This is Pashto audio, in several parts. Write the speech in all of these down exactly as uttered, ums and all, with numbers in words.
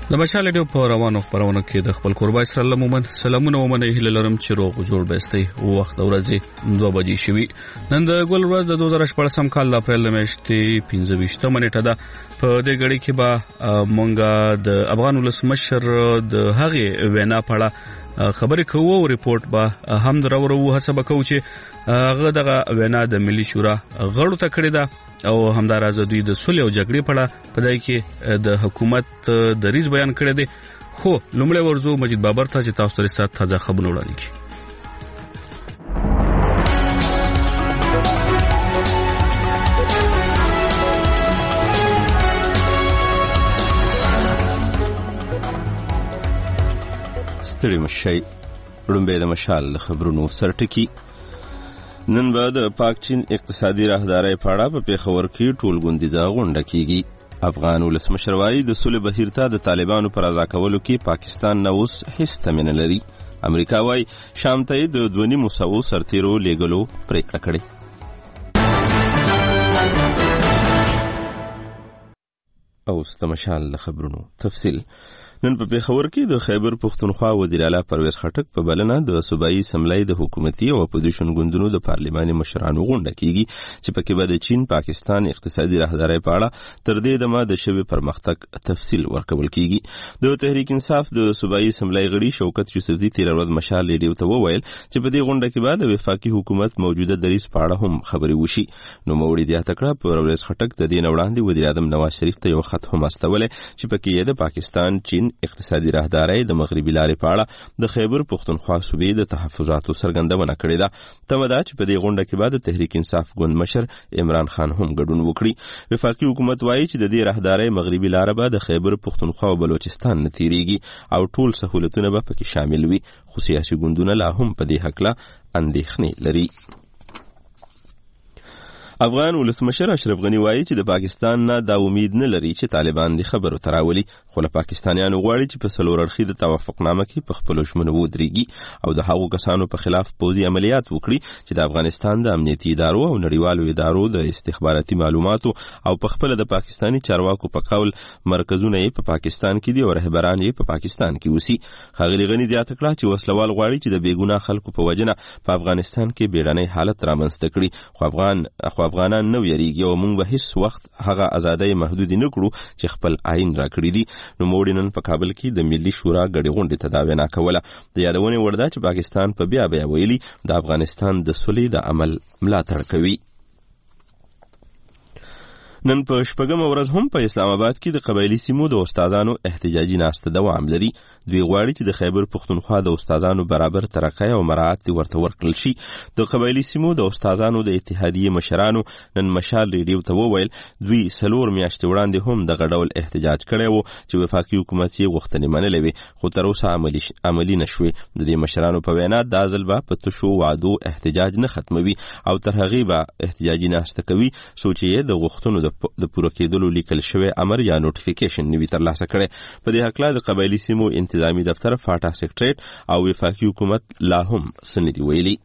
د مشال ډیو په روانو خبرونو کې د خپل قربای سره لمومن سلامونه ومنه هله لرم چې روغ جوړ بهستي وخت ورځي دوه بجې شوي. نن د ګل ورځ د دوه زره شپږم کال د اپریل میاشتې پنځه ویشتمه نیټه ده. په دې غړي کې به مونږه د افغان ولسمشر د هغه وینا په اړه خبرې کوو او ریپورت به هم درورو هڅه وکړو چې هغه دغه وینا د ملي شورا غړو ته کړې ده او همداراز دوی د صلح او جګړې په اړه په دای کې د حکومت دریځ بیان کړی دی. خو لومړی ورزو مجید بابر ته چې تاسو ته تازه خبرونه وړاندې کړي. ستړي مشي وړاندې د مشال خبرونو سرټکی. نن به د پاک چین اقتصادي راهدارۍ په اړه په پیښور کې ټولګوندیزه غونډه کیږي. افغان ولسمشر وایي د صلح بهیر ته د طالبانو پر رضا کولو کې پاکستان نه اوس هیڅ تمنه لري. امریکا وایي شام ته د دوه نیمو سوو سرتیرو لیږلو پریکړه کړې. اوس د مشال خبرونو تفصیل. نن په پیښور کې د خیبر پښتونخوا وزیر اعلی پرویز خټک په بلنه د صوبایي اسمبلی د حکومتي او اپوزیشن ګوندونو د پارلماني مشرانو غونډه کیږي چې پکې به د چین پاکستان اقتصادي راهدارۍ په اړه تر دې دمه د شوي پرمختګ تفصیل ورکول کیږي. د تحریک انصاف د صوبایي اسمبلی غړي شوکت یوسفزي تیر ورځ مشال ریډیو ته وویل چې په دې غونډه کې به د وفاقي حکومت موجوده دریځ په اړه هم خبرې وشي. نو موري د تکړه پرویز خټک د دې وړاندې وزیر اعظم نواز شریف ته یو خط هم استولې چې پکې یې د پاکستان چین اقتصادي راهدارۍ د مغربي لارې په اړه د خیبر پښتونخوا صوبې د تحفظاتو څرګندونه کړې ده. تمه ده چې په دې غونډه کې به د تحریک انصاف ګوند مشر عمران خان هم ګډون وکړي. وفاقي حکومت وایي چې د دې راهدارۍ مغربي لاره به د خیبر پښتونخوا او بلوچستان نه تیریږي او ټول سهولتونه به پکې شامل وي. خو سیاسي ګوندونه لا هم په دې هکله اندېښنې لري. افغان ولسمشر اشرف غنی وایي چې د پاکستان نه دا امید نه لري چې طالبان د خبرو تراولي. خو له پاکستانیانو غواړي چې په څلور اړخیزه توافقنامه کې په خپلو ژمنو ودرېږي او د هغو کسانو په خلاف پوځي عملیات وکړي چې د افغانستان د امنیتي ادارو او نړیوالو ادارو د استخباراتي معلوماتو او په خپل د پاکستاني چارواکو په قول مرکزونه یې په پاکستان کې دي او رهبران یې په پاکستان کې اوسي. ښاغلي غني زیاته کړه چې وسلوال غواړي چې د بېګناه خلکو په وجنه په افغانستان کې بیړنی حالت رامنځته کړي. خو افغان خو افغانان نو یریږي او موږ به هیڅ وخت هغه ازادۍ محدود نه کړو چې خپل آئین را کړی دي. نو موږ نن په کابل کې د ملي شورا غړي غونډې ته دا وینا کوله. د یادونې وړ ده چې پاکستان په بیا بیا ویلي د افغانستان د سولې د عمل ملاتړ کوي. نن په شپږمه ورځ هم په اسلام آباد کې د قبایلي سیمو د استادانو احتجاجي ناسته دوام لري. دوی غواړي چې د خیبر پښتونخوا د استادانو برابر ترقی او مراعات ورته ورکړل شي. د قبایلي سیمو د استادانو د اتحادیې مشرانو نن مشال ریډیو ته وویل دوی څلور میاشتې وړاندې هم دغه ډول احتجاج کړی و چې وفاقي حکومت یې غوښتنې منلې وې خو تر اوسه عملي عملي نشوې. د دې مشرانو په وینا دا ځل به په تشو وعدو احتجاج نه ختموي او تر هغې به احتجاجي ناسته کوي څو چې یې د غوښتنو د د پوره کېدلو لیکل شوی امر یا نوټیفیکیشن نوي ترلاسه کړی. په دې هکله د قبایلي سیمو انتظامی دفتر فاټا سیکریټریټ او وفاقي حکومت لا هم څه نه دي ویلي.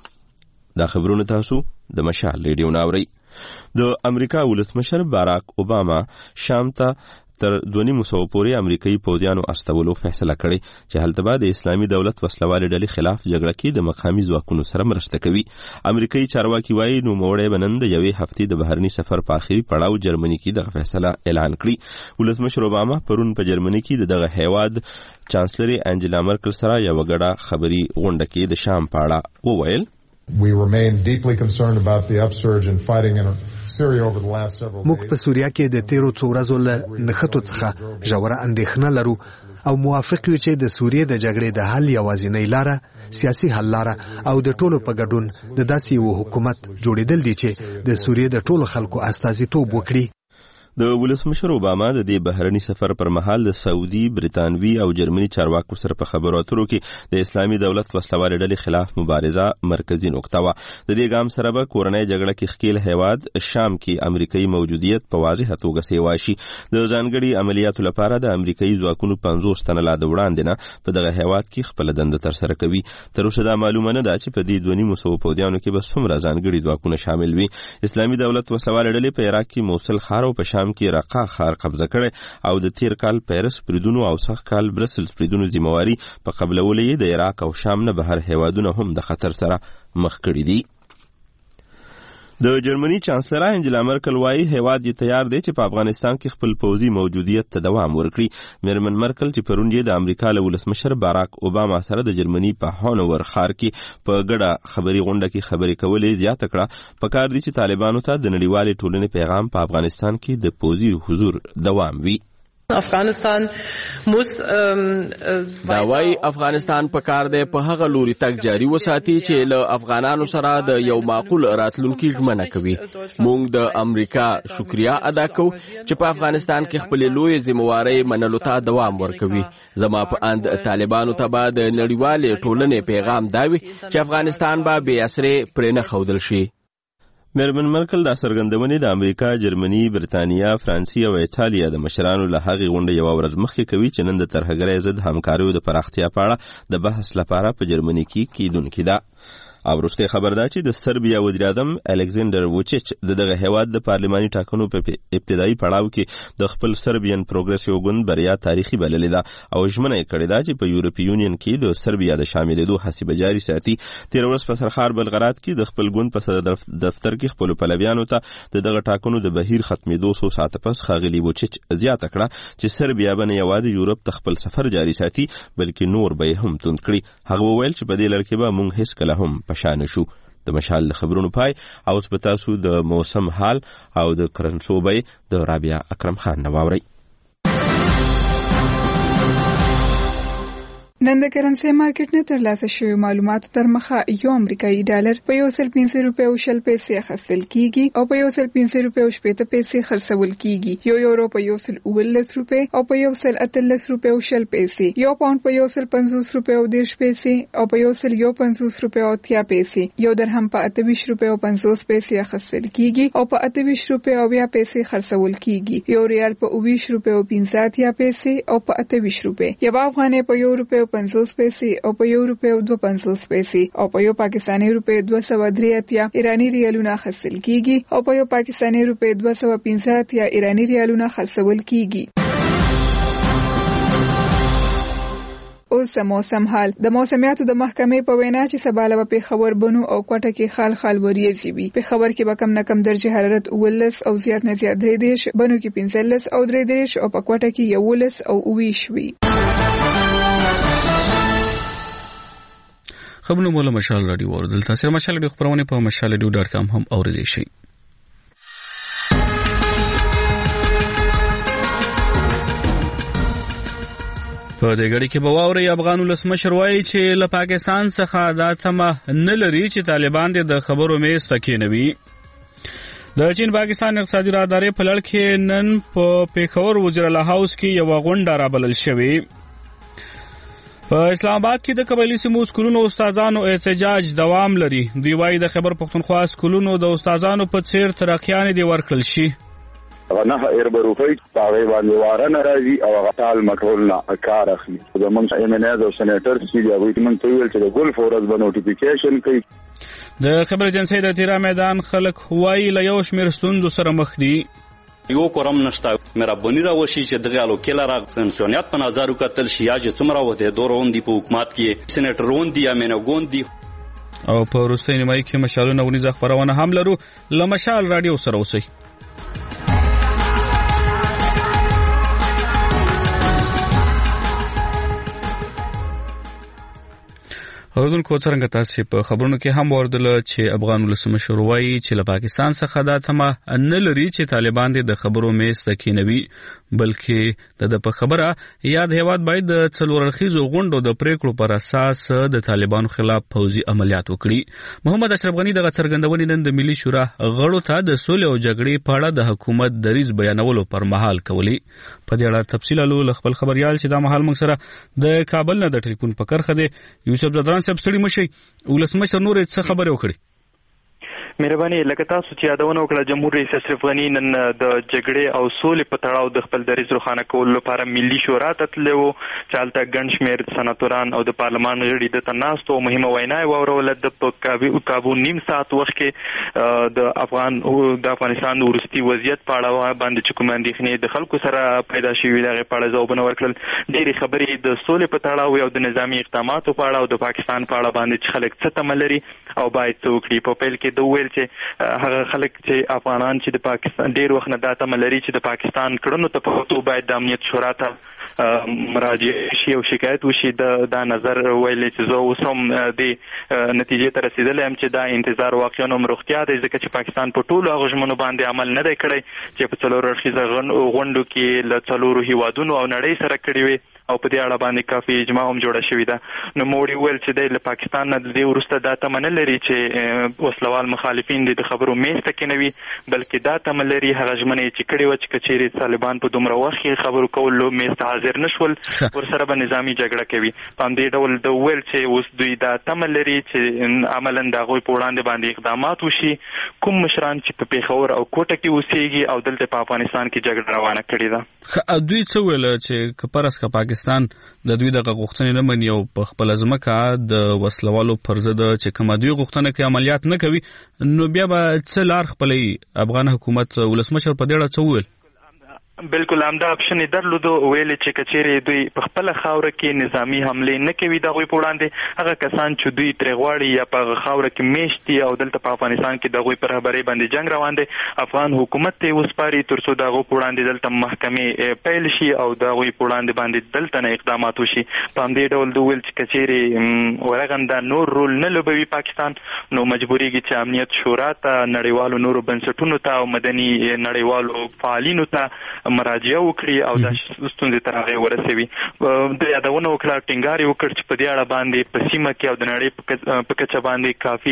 دا خبرونه تاسو د مشال ریډیو نه اورئ. د امریکا ولسمشر باراک اوباما شام ته تر دوه نیمو سوو پورې امریکایي پوځیانو استولو فیصله کړې چې هلته به د اسلامي دولت وسلوالې ډلې خلاف جګړه کې د مقامي ځواکونو سره مرسته کوي. امریکایي چارواکي وایي نوموړی به نن د یوې هفتې د بهرني سفر په آخري پړاو جرمني کې دغه فیصله اعلان کړي. ولسمشر اوباما پرون په جرمني کې د دغه هیواد چانسلري انجلا مرکل سره یوه ګډه خبري غونډه کې د شام په اړه وویل. We remain deeply concerned about the upsurge in fighting in Syria over the last several days. موږ په سوریه کې د تیرو څو ورځو له نښتو څخه ژوره اندېښنه لرو او موافق یو چې د سوریې د جګړې د حل یوازینۍ لاره سیاسي حل لاره او د ټولو په ګډون د داسې یو حکومت جوړېدل دي چې د سوریې د ټولو خلکو استازیتوب وکړي. د ولسمشر اوباما د دې بهرني سفر پر مهال د سعودي، برتانوي او جرمني چارواکو سره په خبرو اترو کې د اسلامي دولت وسلوالې ډلې خلاف مبارزه مرکزي نقطه وه. د دې ګام سره به کورنۍ جګړه کې ښکیل هیواد شام کې امریکایي موجودیت په واضحه توګه سیوا شي. د ځانګړي عملیاتو لپاره د امریکایي ځواکونو پنځوس تنه لا د وړاندې نه په دغه هیواد کې خپله دنده ترسره کوي. تر اوسه دا معلومه نه ده چې په دې دوه نیمو سوو پوځیانو کې به څومره ځانګړي ځواکونه شامل وي. اسلامي دولت وسلوالې ډلې په عراق کې موصل ښار او په شام افغانستان کې رقا ښار قبضه کړی او د تیر کال پیرس بریدونو او سخت کال برسلز بریدونو ذمہواري په قبلولو یې د عراق او شام نه بهر هیوادونه هم د خطر سره مخ کړي دي. د جرمني چانسلر انجلا مرکل وايي هیواد یې تیار دی چې په افغانستان کې خپل پوځي موجودیت ته دوام ورکړي. میرمن مرکل چې پرون یې د امریکا له ولسمشر باراک اوباما سره د جرمني په هانوور ښار کې په ګډه خبري غونډه کې خبرې کولې زیاته کړه په کار دي چې طالبانو ته د نړیوالې ټولنې پیغام په افغانستان کې د پوځي حضور دوام وي. افغانستان موس دا وای افغانستان په کار دی په هغه لوري تک جاری وساتي چې له افغانانو سره د یو معقول راتلونکي ژمنه کوي. موږ د امریکا شکریا ادا کوو چې په افغانستان کې خپل لوی ذمہواري منلو ته دوام ورکوي. زما په اند طالبانو ته به د نړیوالې ټولنې پیغام داوي چې افغانستان به بې اثرې پرې نه ښودل شي. میرمن مرکل دا څرګندونې د امریکا، جرمني، برتانیا، فرانسې او ایټالیا د مشرانو له هغې غونډې یوه ورځ مخکې کوي چې نن د ترهګرۍ ضد همکاریو د پراختیا په اړه د بحث لپاره په جرمني کې کیدونکې ده. او وروستۍ خبر دا چې د سربیا وزیر اعظم الکساندر ووچیچ د دغه هیواد د پارلماني ټاکنو په ابتدایي پړاو کې د خپل سربیان پروګرسیو ګوند بریا تاریخي بللې ده او ژمنه یې کړې ده چې په یورپي یونین کې د سربیا د شاملېدو هڅې به جاري ساتي. تېره ورځ په سرخار بلغراد کې د خپل ګوند په صدر دفتر کې خپلو پلویانو ته د دغه ټاکنو د بهیر ختمېدو څو ساعته پس ښاغلي ووچیچ زیاته کړه چې سربیا به نه یوازې یورپ ته خپل سفر جاري ساتي بلکې نور به یې هم توند کړي. هغه وویل چې په دې لړ کې به موږ هېڅکله هم پشا نه شو. د مشال د خبرونو پای او اوس به تاسو د موسم حال او د کرنسوبۍ د رابعه اکرم خان نه واورئ. نن د کرنسي مارکیټ نه ترلاسه شوی معلوماتو تر مخه یو امریکایي ډالر په یو سل پنځه روپۍ او شل پیسې اخیستل کیږي او په یو سل پنځه روپۍ او شپږ پیسې خرڅول کیږي. یو یورو په یو سل اوولس روپۍ او په یو سل اتلس روپۍ او شل پیسې. یو پاوند په یو سل پنځوس روپۍ او دېرش پیسې او په یو سل یو پنځوس روپۍ او اتیا پیسې. یو درهم په اته ویشت روپۍ او پنځوس پیسې اخیستل کیږي او په اته ویشت روپۍ او اویا پیسې خرڅول کیږي. یو ریال په اوه ویشت روپۍ او پنځه اتیا پیسې او په اته ویشت روپۍ. یو افغانۍ په یو روپۍ پنځوس پیسې او په یو روپۍ او دوه پنځوس پیسې او په یو پاکستاني روپۍ دوه سوه درې اتیا ایراني ریالونه اخیستل کیږي او په یو پاکستاني روپۍ دوه سوه پنځه اتیا ایراني ریالونه خرڅول کیږي. اوس موسم حال. د موسمیاتو د محکمې په وینا چې سبا له پېښور، بنو او کوټه کې خال خال وریځي وي. پېښور کې به کم نه کم درجه حرارت اوولس او زیات نه زیات درې دېرش، بنو کې پنځلس او درې دېرش او په کوټه کې یولس او اوه ویشت وي. خبرونه مولا مشال رادیو اوردل تاسو مشال رادیو خبرونه په مشال رادیو ډاټ کام هم اوریدئ شئ. په دې غړي کې به واوري افغان ولسمشر وایي چې له پاکستان څخه دا تمه نه لري چې طالبان د خبرو میز ته کېنوي. د چین پاکستان اقتصادي راهدارۍ په لړ کې نن په پېښور وزیراعلی هاوس کې یو غونډه رابلل شوې. په اسلام آباد کې د قبایلی سیمو سکولونو استادانو احتجاج دوام لري. دوی وايي د خیبر پښتونخوا سکولونو د استادانو په څیر ترقیان دي ورکړل شي. غنه ایربروفي پاغي باندې واره ناراضي او غټال مټول نه کار اخلي. زمونږ ایم ان ایز او سېنیټر چې دی هغه تمن ته ویل چې د ګول فورز به نوټیفیکیشن کوي. د خبر ایجنسی د تیرا میدان خلک وايي له یو شمېر ستونزو سره مخ دي. یو کورم نشته مهرباني راوشي چې دغه الو کله را فنکشنیات په نظر وکتل شي یا چې څومره وته دورون دی په حکومت کې سېنیټرون دی یا مینګون دی. او په روستۍ نیمایي کې مشالونه ونیزه خبرونه هم لرو. لمشال رادیو سره اوسئ. اوردونکو څنګه تاسو په خبرونو کې هم وردل چې افغان ولسمشر وایي چې له پاکستان څخه دا تمه نه لري چې طالبان د خبرو میز ته کېنوي بلکې د په خبره یاد هیواد باید د څلور اړخیزو غونډو د پریکړو پر اساس د طالبانو خلاف پوځي عملیات وکړي. محمد اشرف غنی دغه څرګندونې نن د ملي شورا غړو ته د سولې او جګړې په اړه د حکومت دریځ بیانولو پر مهال کولی. په دې اړه تفصیل له خپل خبريال چې دا مهال موږ سره د کابل نه د ټلیفون په کرخه دی یوسف زدران صاحب ستړي مشي ولسمشر نور څه خبره وکړي. مهرباني لکه تاسو چې یادونه وکړه جمهور رئیس اشرف غنی نن د جګړې او سولې په تړاو د خپل دریځ روښانه کولو لپاره ملي شورا ته تللی و چې هلته ګڼ شمېر سناتوران او د پارلمان غړي دلته ناست وو. مهمه وینا یې واوروله. د په کابو نیم ساعت وخت کې د افغان د افغانستان د وروستي وضعیت په اړه باندې چې کومې اندېښنې د خلکو سره پیدا شوي د هغې په اړه ځوابونه ورکړل. ډېرې خبرې د سولې په تړاو او د نظامي اقداماتو په اړه او د پاکستان په اړه باندې چې خلک څه تمه لري او باید څه وکړي. په پیل کې د وویل چې هغه خلک چې افغانان چې د پاکستان ډېر وخت نه دا تمه لري چې د پاکستان کړنو ته په وختو باید د امنیت شورا ته مراجعه شي او شکایت وشي. دا نظر ویلی چې زه اوس هم د نتیجې ته رسېدلی یم چې دا انتظار واقعا هم روغتیا دی، ځکه چې پاکستان په ټولو هغو ژمنو باندې عمل نه دی کړی چې په څلور اړخیزه غونډو کې له څلورو هیوادونو او نړۍ سره کړي وي او په دې اړه باندې کافي اجماع هم جوړه شوې ده. نو موږ ویل چې دی له پاکستان نه د دې وروسته دا تمه نه لري چې وسلوال مخالفین دي د خبرو میز ته کېنوي، بلکې دا تمه لري هغه ژمنې چې کړې وه چې که چیرې طالبان په دومره وخت کې خبرو کولو میز ته حاضر نه شول ورسره به نظامي جګړه کوي. په همدې ډول د ویل چې اوس دوی دا تمه لري چې عملا د هغوی په وړاندې باندې اقدامات وشي. کوم مشران چې په پیښور او کوټه کې اوسېږي او دلته په افغانستان کې جګړه روانه کړې ده. دوی څه ویل چې که پرس که پاکستان د دوی دغه غوښتنې نه مني او په خپله ځمکه د وسلوالو پر ضد چې کومه دوی غوښتنه کوي عملیات نه کوي، نو بیا به څه لار خپلوي؟ افغان حکومت ولسمشر په دې اړه څه وویل؟ بالکل همدا اپشن یې درلودو. ویل چې که چیرې دوی په خپله خاوره کې نظامي حملې نه کوي د هغوی په وړاندې، هغه کسان چې دوی ترې غواړي یا په هغه خاوره کې میشت دي او دلته په افغانستان کې د هغوی په رهبرۍ باندې جنګ روان دی، افغان حکومت ته یې وسپاري تر څو د هغو په وړاندې دلته محکمې پیل شي او د هغوی په وړاندې باندې دلته نه اقدامات وشي. په همدې ډول دوی ویل چې که چیرې ورغنده نور رول نه لوبوي پاکستان، نو مجبورېږي چې امنیت شورا ته، نړیوالو نورو بنسټونو ته او مدني نړیوالو فعالینو ته مراجعه وکړي او دا ستونزې تر هغې ورسوي. د یادونه وکړه، ټینګار یې وکړ چې په دې اړه باندې په سیمه کې او د نړۍ په کچه باندې کافي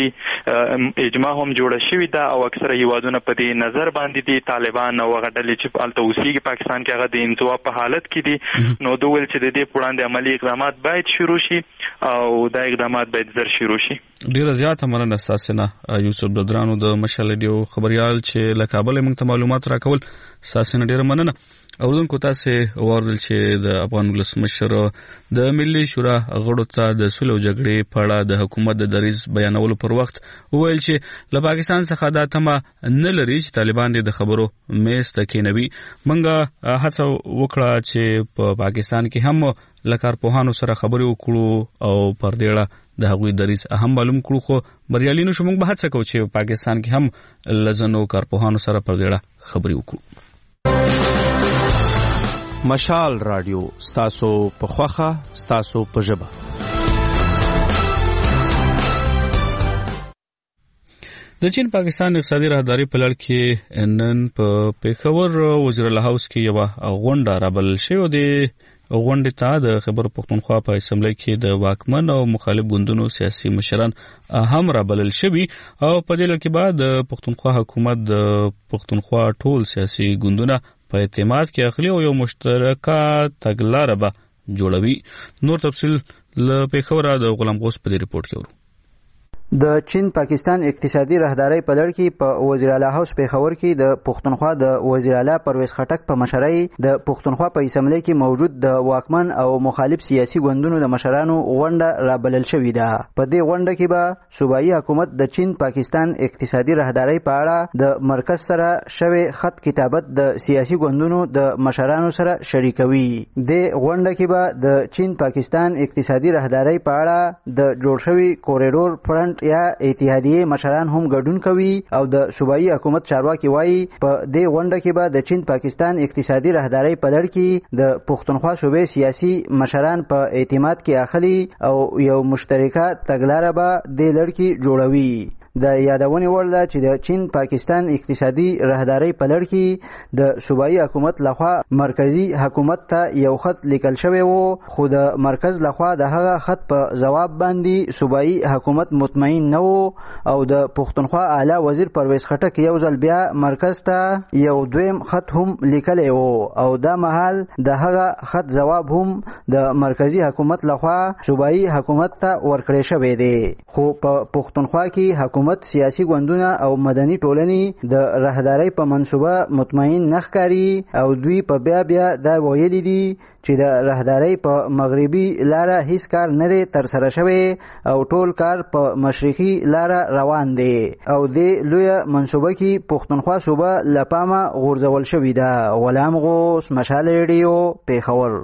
اجماع هم جوړه شوې ده او اکثره هیوادونه په دې نظر باندې دي. طالبان او هغه ډلې چې هلته اوسېږي پاکستان کې هغه د انزوا په حالت کې دي. نو دوی ویل چې د دې په وړاندې عملي اقدامات باید شروع شي او دا اقدامات باید زر شروع شي. ډېره زیاته مننه ستاسې نه یوسف بدرانو د مشال ریډیو خبریال چې له کابله موږ ته معلومات راکول. ستاسې نه ډېره مننه. اوردونکو تاسې واورېدل چې د افغان ولسمشر د ملي شورا غړو ته د سولې او جګړې په اړه د حکومت د دریځ بیانولو پر وخت وویل چې له پاکستان څخه دا تمه نه لري چې طالبان دې د خبرو میز ته کېنوي. موږ هڅه وکړه چې په پاکستان کې هم له کارپوهانو سره خبرې وکړو او پر دې اړه د هغوی دریځ هم معلوم کړو، خو بریالي نه شو. موږ به هڅه کوو چې پاکستان کې هم له ځینو کارپوهانو سره پر دې اړه خبرې وکړو. مشال رادیو ستاسو په خوخه ستاسو په ژبه. د چین پاکستان اقتصادي راهداري په لړ کې نن په پیښور وزیراعلی هاوس کې یوه غونډه رابلل شوې ده. غونډې ته د خیبر پښتونخوا په اسمبلی کې د واکمن او مخالف ګوندونو سیاسي مشران هم رابلل شوي او په دې لړ کې به د پښتونخوا حکومت د پښتونخوا ټول سیاسي ګوندونه په اعتماد کې اخلي او یو مشترکه تګلاره به جوړوي. نور تفصیل له پیښوره د غلام غوث په دې ریپورت کې ورو. د چین پاکستان اقتصادي راهداري په لړ کې په وزیراعلی هاوس پیښور کې د پښتونخوا د وزیراعلی پرویز خټک په مشرۍ د پښتونخوا په اسمبلی کې موجود د واکمن او مخالف سیاسي ګوندونو د مشرانو غونډه رابلل شوې ده. په دې غونډه کې به صوبایي حکومت د چین پاکستان اقتصادي راهداري په اړه د مرکز سره شوی خط کتابت د سیاسي ګوندونو د مشرانو سره شریکوي. د غونډه کې به د چین پاکستان اقتصادي راهداري په اړه د جوړ شوی کوریډور فرنٹ یا اتحادیه مشران هم ګډون کوي او د صوبایي حکومت چارواکي وایي په دې غونډه کې به د چین پاکستان اقتصادي راهداري په لړ کې د پښتونخوا صوبې سیاسي مشران په اعتماد کې اخلي او یو مشترکه تګلاره به دې لړ کې جوړوي. د یادونې وړ ده چې د چین پاکستان اقتصادي راهداري په لړ کې د صوبایي حکومت لخوا مرکزی حکومت ته یو خط لیکل شوی و، خو د مرکز لخوا د هغه خط په جواب باندې صوبایي حکومت مطمئن نه و او د پښتونخوا اعلی وزیر پرویز خټک یو ځل بیا مرکز ته یو دویم خط هم لیکلی و او دا مهال د هغه خط جواب هم د مرکزی حکومت لخوا صوبایي حکومت ته ورکړی شوی دی. خو په پښتونخوا کې حکومت حکومت سیاسي ګوندونه او مدني ټولنې د راهدارۍ په منصوبه مطمئن نه ښکاري او دوی په بیا بیا دا ویلي دي چې د راهدارۍ په مغربي لاره هیڅ کار نه دی ترسره شوی او ټول کار په مشرقي لاره روان دی او د لویه منصوبه کې پښتونخوا صوبه له پامه غورځول شوې ده. غلام غوث، مشال ریډیو، پیښور.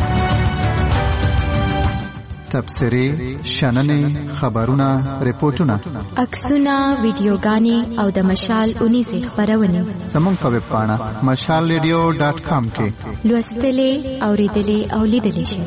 تبصرې، شننې، خبرونه، ریپورتونه، عکسونه، ویډیوګانې او د مشال اونیزې خپرونې زموږ په ویب پاڼه مشال ریډیو ډاټ کام کې لوستلې، اورېدلې او لیدلې شئ.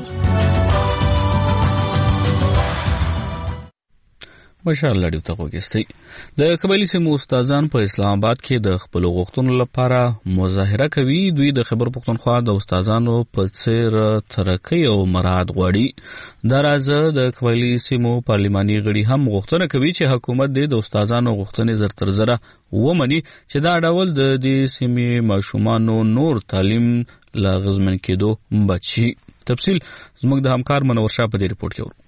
مشال ریډیو ته وګورئ. د قبایلی سیمو استادان په اسلام آباد کې د خپل غوښتنو لپاره مظاهره کوي. دوی د خیبر پښتونخوا د استادانو په څیر ترقی او مراعات غواړي. دا راز د قبایلی سیمو پارلماني غړي هم غوښتنه کوي چې حکومت د استادانو غوښتنې زر تر زره ومني چې دا ډول د دې سیمې ماشومانو نور تعلیم لا غزمن کېدو بچي. تفصیل زموږ د همکار منور شاه په دې ریپورت کې ورو.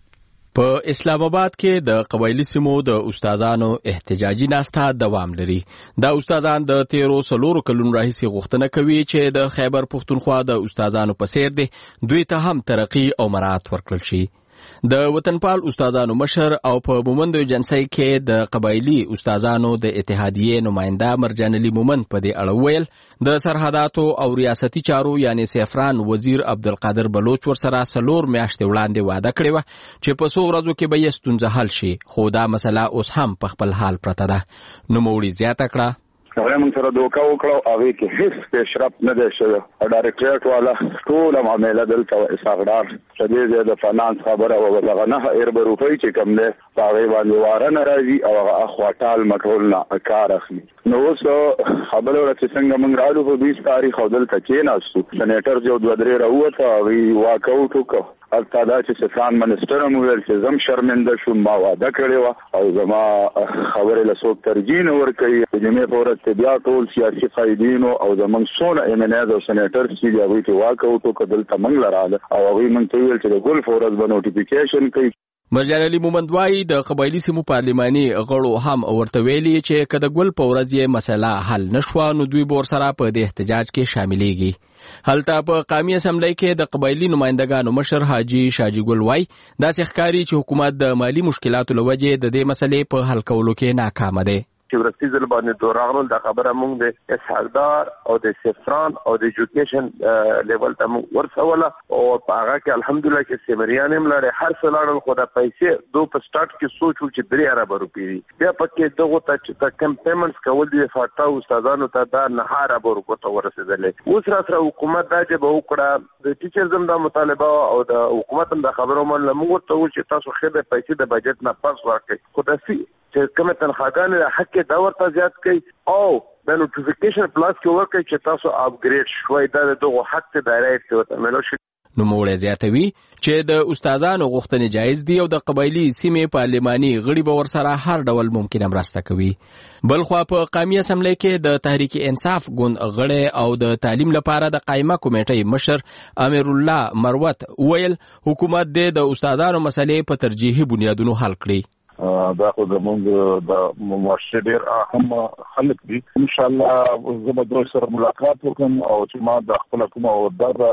په اسلام آباد کې د قبایلی سیمو د استادانو احتجاجي ناسته دوام لري. دا استادان د تیرو څلورو کلونو راهیسې غوښتنه کوي چې د خیبر پښتونخوا د استادانو په څیر دي دوی ته هم ترقی او مراعات ورکړل شي. د وطنپال استادانو مشر او په مومند ایجنسی کې د قبایلی استادانو د اتحادیې نماینده مرجان علي مومند په دې اړه ویل د سرحداتو او ریاستي چارو یعنی سیفران وزیر عبدالقادر بلوچ ورسره څلور میاشتې وړاندې وعده کړې وه چې په څو ورځو کې به یې ستونزه حل شي، خو دا مسله اوس هم په خپل حال پرته ده. نوموړي زیاته کړه هغه موږ سره دوکه وکړه او هغه کې هیڅ پیشرفت نه دی شوی. ډایرکټریټ والا ټول معامله دلته اساغدار شدید د فینانس خبره او دغه نه ایربه روپۍ چې کوم دی هغه باندې واره نه راځي او هغه اخواټال مټول نه کار اخلي. نو اوس خبره ورته څنګه موږ راځو په بیس تاریخ او دلته کېناستو سېنیټر جو دوه درې راووته هغه واکاوټ وکړ. البته دا چې سفران منسټر هم ویل چې زم شرمنده شوم، ما واده کړې وه او زما خبرې له څوک ترجیح نه ورکوي. د جمعې په ورځ بیا ټول سیاسي قایدینو او زموږ څونه ایم ان ایز او سېنیټر چې دي هغوی ته واکاوټ وکړه دلته موږ له راغله او هغوی موږ ته ویل چې د ګل په ورځ به نوټیفیکیشن کوي. مرجان علي مومند وایي د قبایلی سیمو پارلماني غړو هم ورته ویلي چې که د ګل په ورځ یې مسله حل نشوه نو دوی به ورسره په دې احتجاج کې شاملېږي. هلته په قومي اسمبلی کې د قبایلی نمایندګانو مشر حاجي شاجي ګل وایي داسې ښکاري چې حکومت د مالي مشکلاتو له وجې د دې مسلې په حل کولو کې ناکامه دی. چې ورستی ځل باندې دورانول د خبره مونږ د اسحاقدار او د سفران او د ایجوکیشن لیول ته مونږ ورسوله او په هغه کې الحمدلله چې سیمریان هم لري هر څه لاړل خو د پیسې دو په سٹارټ کې سوچو چې درې ارب روپۍ دي بیا پکې دغه ته چې کم پیمنټس کول دي فاټا استادانو ته دا نه ارب روپۍ ته ورسېدل. اوس را سره حکومت دا چې به وکړه د ټیچرز هم د مطالبه او د حکومت هم د خبرو من لمغه ته چې تاسو خېده پیسې د بجټ نه پاس ورکړئ خو تاسو چې کومه تنخواګانې حق کې دا ورته زیات کړي او د نوټیفیکیشن پلاس کې ورکړي چې تاسو اپګریډ شوي دا دغه حق ته ډایرکټ ورته ملو شي. نو موږ زیاتوي چې د استادانو غوښتنې جایز دي او د قبایلی سیمې پارلماني غړي به ورسره هر ډول ممکنه مرسته کوي. بلخوا په قومي اسمبلی کې د تحریک انصاف ګوند غړي او د تعلیم لپاره د قائمه کمیټې مشر امیر الله مروت ویل حکومت د استادانو مسلې په ترجیحي بنیادونو حل کړي. دا خو زمونږ د معاشرې ډېر اهم خلک دي. انشاءالله زه به دوی سره ملاقات وکړم او چې ما د خپله کومه عهده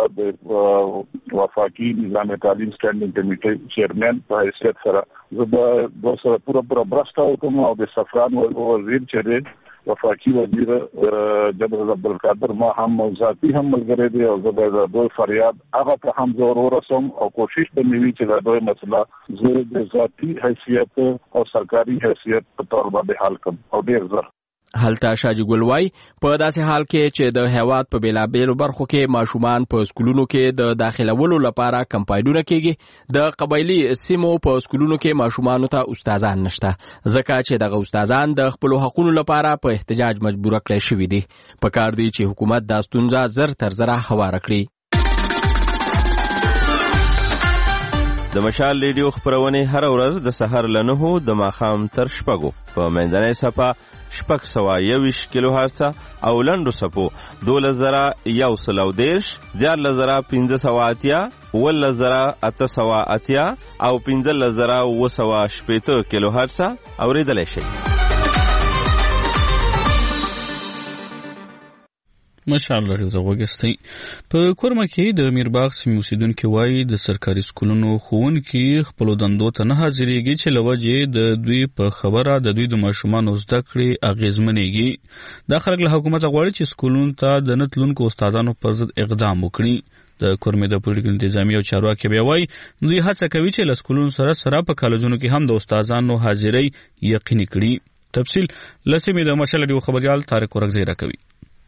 د وفاقي نظام تعلیم سټینډینګ کمیټې چیرمن په حیثیت سره زه به دوی سره پوره پوره مرسته وکړم او د سفران وزیر چې دی وفاقي وزیر جنرال عبدالقادر ما هم ذاتي هم ملګری دی او زه به د دوی فریاد هغه ته هم زه ورسوم او کوشش به مې وي چې د دوی مسله زه د ذاتي حیثیت او سرکاري حیثیت په تور باندې حل کړم او ډېر زر. هلته شاجي ګل وایي په داسې حال کې چې د هیواد په بیلابیلو برخو کې ماشومان په سکولونو کې د داخلولو لپاره کمپاینونه کېږي د قبایلی سیمو په سکولونو کې ماشومانو ته استادان نشته ځکه چې دغه استادان د خپلو حقونو لپاره په احتجاج مجبوره کړی شوي دي. پکار دی چې حکومت دا ستونزه زر تر زره هواره کړي. د مشال ریډیو خبرونه هر ورځ د سحر له نهو د ماښام تر شپږو په منځنۍ صفه شپږ سوه یوویشت کیلو هرڅه او لنډو صفو دولس زره یو سل او دېرش دیارلس زره پنځه سوه اتیا اوولس زره اته سوه اتیا او پنځلس زره اووه سوه شپېته کیلو هرڅه اورېدلی شئ. ماشاءالله ریو زغوګستی په کورما کې د میرباغ سیمې اوسیدونکو وایي د سرکاري سکولونو ښوونکي خپل دندو ته نه حاضرېږي چې لوجه د دوی په خبره د دوی د ماشومانو زده کړې اغیزمنېږي. دا خلک له حکومت غواړي چې سکولونو ته د نه تلونکو استادانو پر ضد اقدام وکړي. د کورمې د پولیټیکل انتظامی او چارواکي بیا وایي دوی هڅه کوي چې له سکولونو سره سره په کالجونو کې هم د استادانو حاضرۍ یقیني کړي. تفصیل لسمې د مشال ډیو خبريال طارق ورغزی راکوي.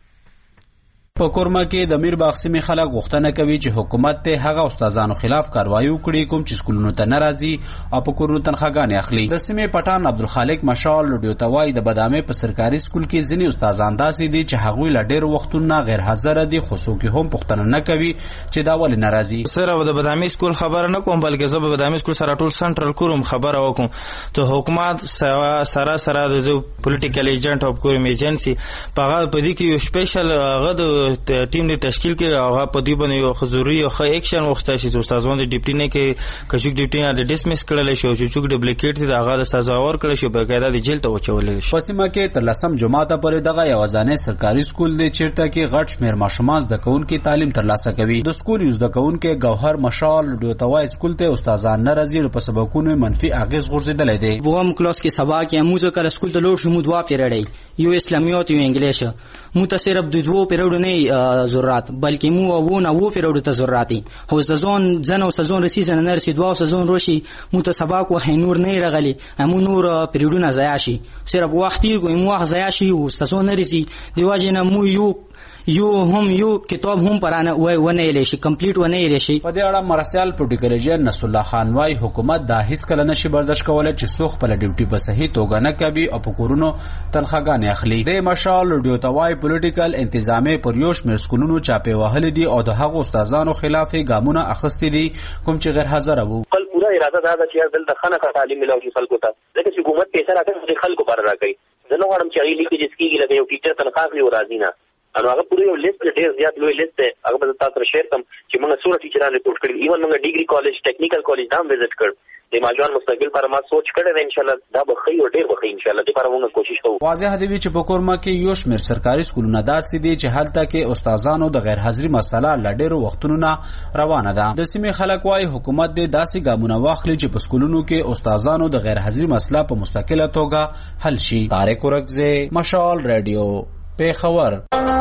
په کورما کې د میرباغ سیمې خلک غوښتنه کوي چې حکومت ته هغه استادانو خلاف کاروایی وکړي کوم چې سکولونو ته ناراضي او په کورونو تنخواګانې اخلي. د سیمې پټان عبدالخالق مشال لډیو توای د بدامې په سرکاري سکول کې ځینې استادان داسې دي چې هغوی له ډېر وختونو غیر حاضر دي خو څوک هم پوښتنه نه کوي چې دا ولې ناراضي. سره د بدامې سکول خبره نه کوم بلکې زه په بدامې سکول سره ټول سنټرل کوم خبره وکم ته حکومت سره سره د پولیټیکل ایجنټ اف کورم ایجنسی په هغه په دې کې یو سپیشل هغه د ټیم د تشکیل کې هغه په دې باندې یو حضوري او ښه اکشن وخته چې استادانو د ډیپټي نه کې کچوک ډیپټي نه د ډیسمس کړل شي او چې ډوپلیکیټ دي هغه د سزا ور کړل شي په قاعده د جیل ته وچول شي. په سیمه کې تر لسم جماعت پورې دغه یوازانه سرکاري سکول دی چیرته کې غټ شمیر ماشومان د کونکو تعلیم ترلاسه کوي. د سکول یوز د کونکو گوهر مشال ډیو توای سکول ته استادان ناراضي په سبقونو منفي اغیز غورځیدل دي. ووم کلاس کې سبا کې موږ کله سکول ته لوړ شو مو دوا پیریډي یو اسلامیات یو انګلیش مو ته صرف د دوو پیریډو نه ضرورت بلکې مو او نه وو پیریډو ته ضرورتي هو سزون زنه او سزون رسیزن نه رسید دوا سزون روشي مو ته سبق و نور نه رغلی امو نور پیریډو نه ضایع شي صرف وخت یې کوم وخت ضایع شي او سزون نه رسی دیواجه نه مو یو یو هم یو کتاب هم پرانه ونه لشي کمپلیټ ونه لشي. په دې اړه مرسیال پروتیکل ایجنټ نصر الله خان وايي حکومت دا هیڅ کله نشي برداشت کولای چې څوک په ډیوټي په صحیح توګه نه کوي او په کورونو تنخواګانې اخلي. د مشال ډیو توای پولیټیکل انتظامی پر یو شمېر سکولونو چاپې وهلې دي او د هغو استادانو خلاف ګامونه اخیستي دي کوم چې غیر حاضر وو. خپل پوره اراده دا ده چې دلته خانه تعلیم ملوي خلکو ته ځکه چې حکومت پیسې راکړي خلکو پر راکړي. زه نو غواړم چې هغه لیکي چې کیږي لکه یو ټیچر تنخواه لري او راځي نه نو هغه پوره یو لیست ډېر زیات لوی لیست دی هغه به تاسو سره شیر کوم چې موږ څوره ټیچران ریپورټ کړي ایون موږ ډیګري کالج ټیکنیکل کالج دا وزټ کړ د ماجوان مستقبل پر ما سوچ کړی ان شاء الله دا به خیر او ډېر به خیر ان شاء الله دې پر موږ کوشش کوو. واضح دی چې په کورما کې یو شمېر سرکاري سکولونه داسې دي چې هلته کې استادانو د غیر حاضري مسله له ډېرو وختونو نه روانه ده. د سیمې خلک وايي حکومت دې داسې ګامونه واخلي چې په سکولونو کې استادانو د غیر حاضري مسله په مستقله توګه حل شي. طارق ورغزی مشال رادیو پیښور.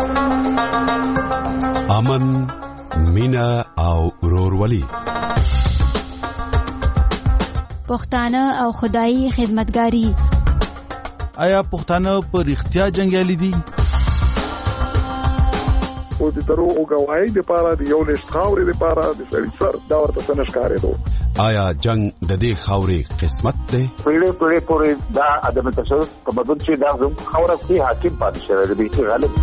امن مینا او ورورولي پښتانه او خدایي خدمتګاری. آیا پښتانه په رښتیا جنگیالي دي؟ او د دروغ غواړي د پاره د یو لښت خاورې د پاره د سړي سر دا ورته څنګه ښکارې دو. آیا جنگ د دې خاورې قسمت دی؟ پیړې پیړې پورې دا ادم تشدد تمدن چې دا زم خاوره کې حاکم پاتې شوی دی به غالب.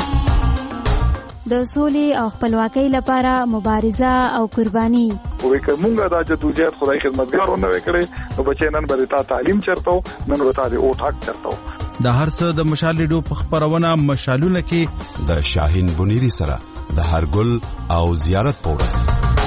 د سولې او خپلواکۍ لپاره مبارزه او قرباني. وې کومه دا چې توجیهات خدای خدمتګارو نه وکړي نو بچی نن به تا تعلیم چرتاو نن به تا د اوټ حق چرتاو. د هر څه د مشال ریډیو په خبرونه مشالونه کې د شاهین بنيري سره د هرګل او زیارت پورس.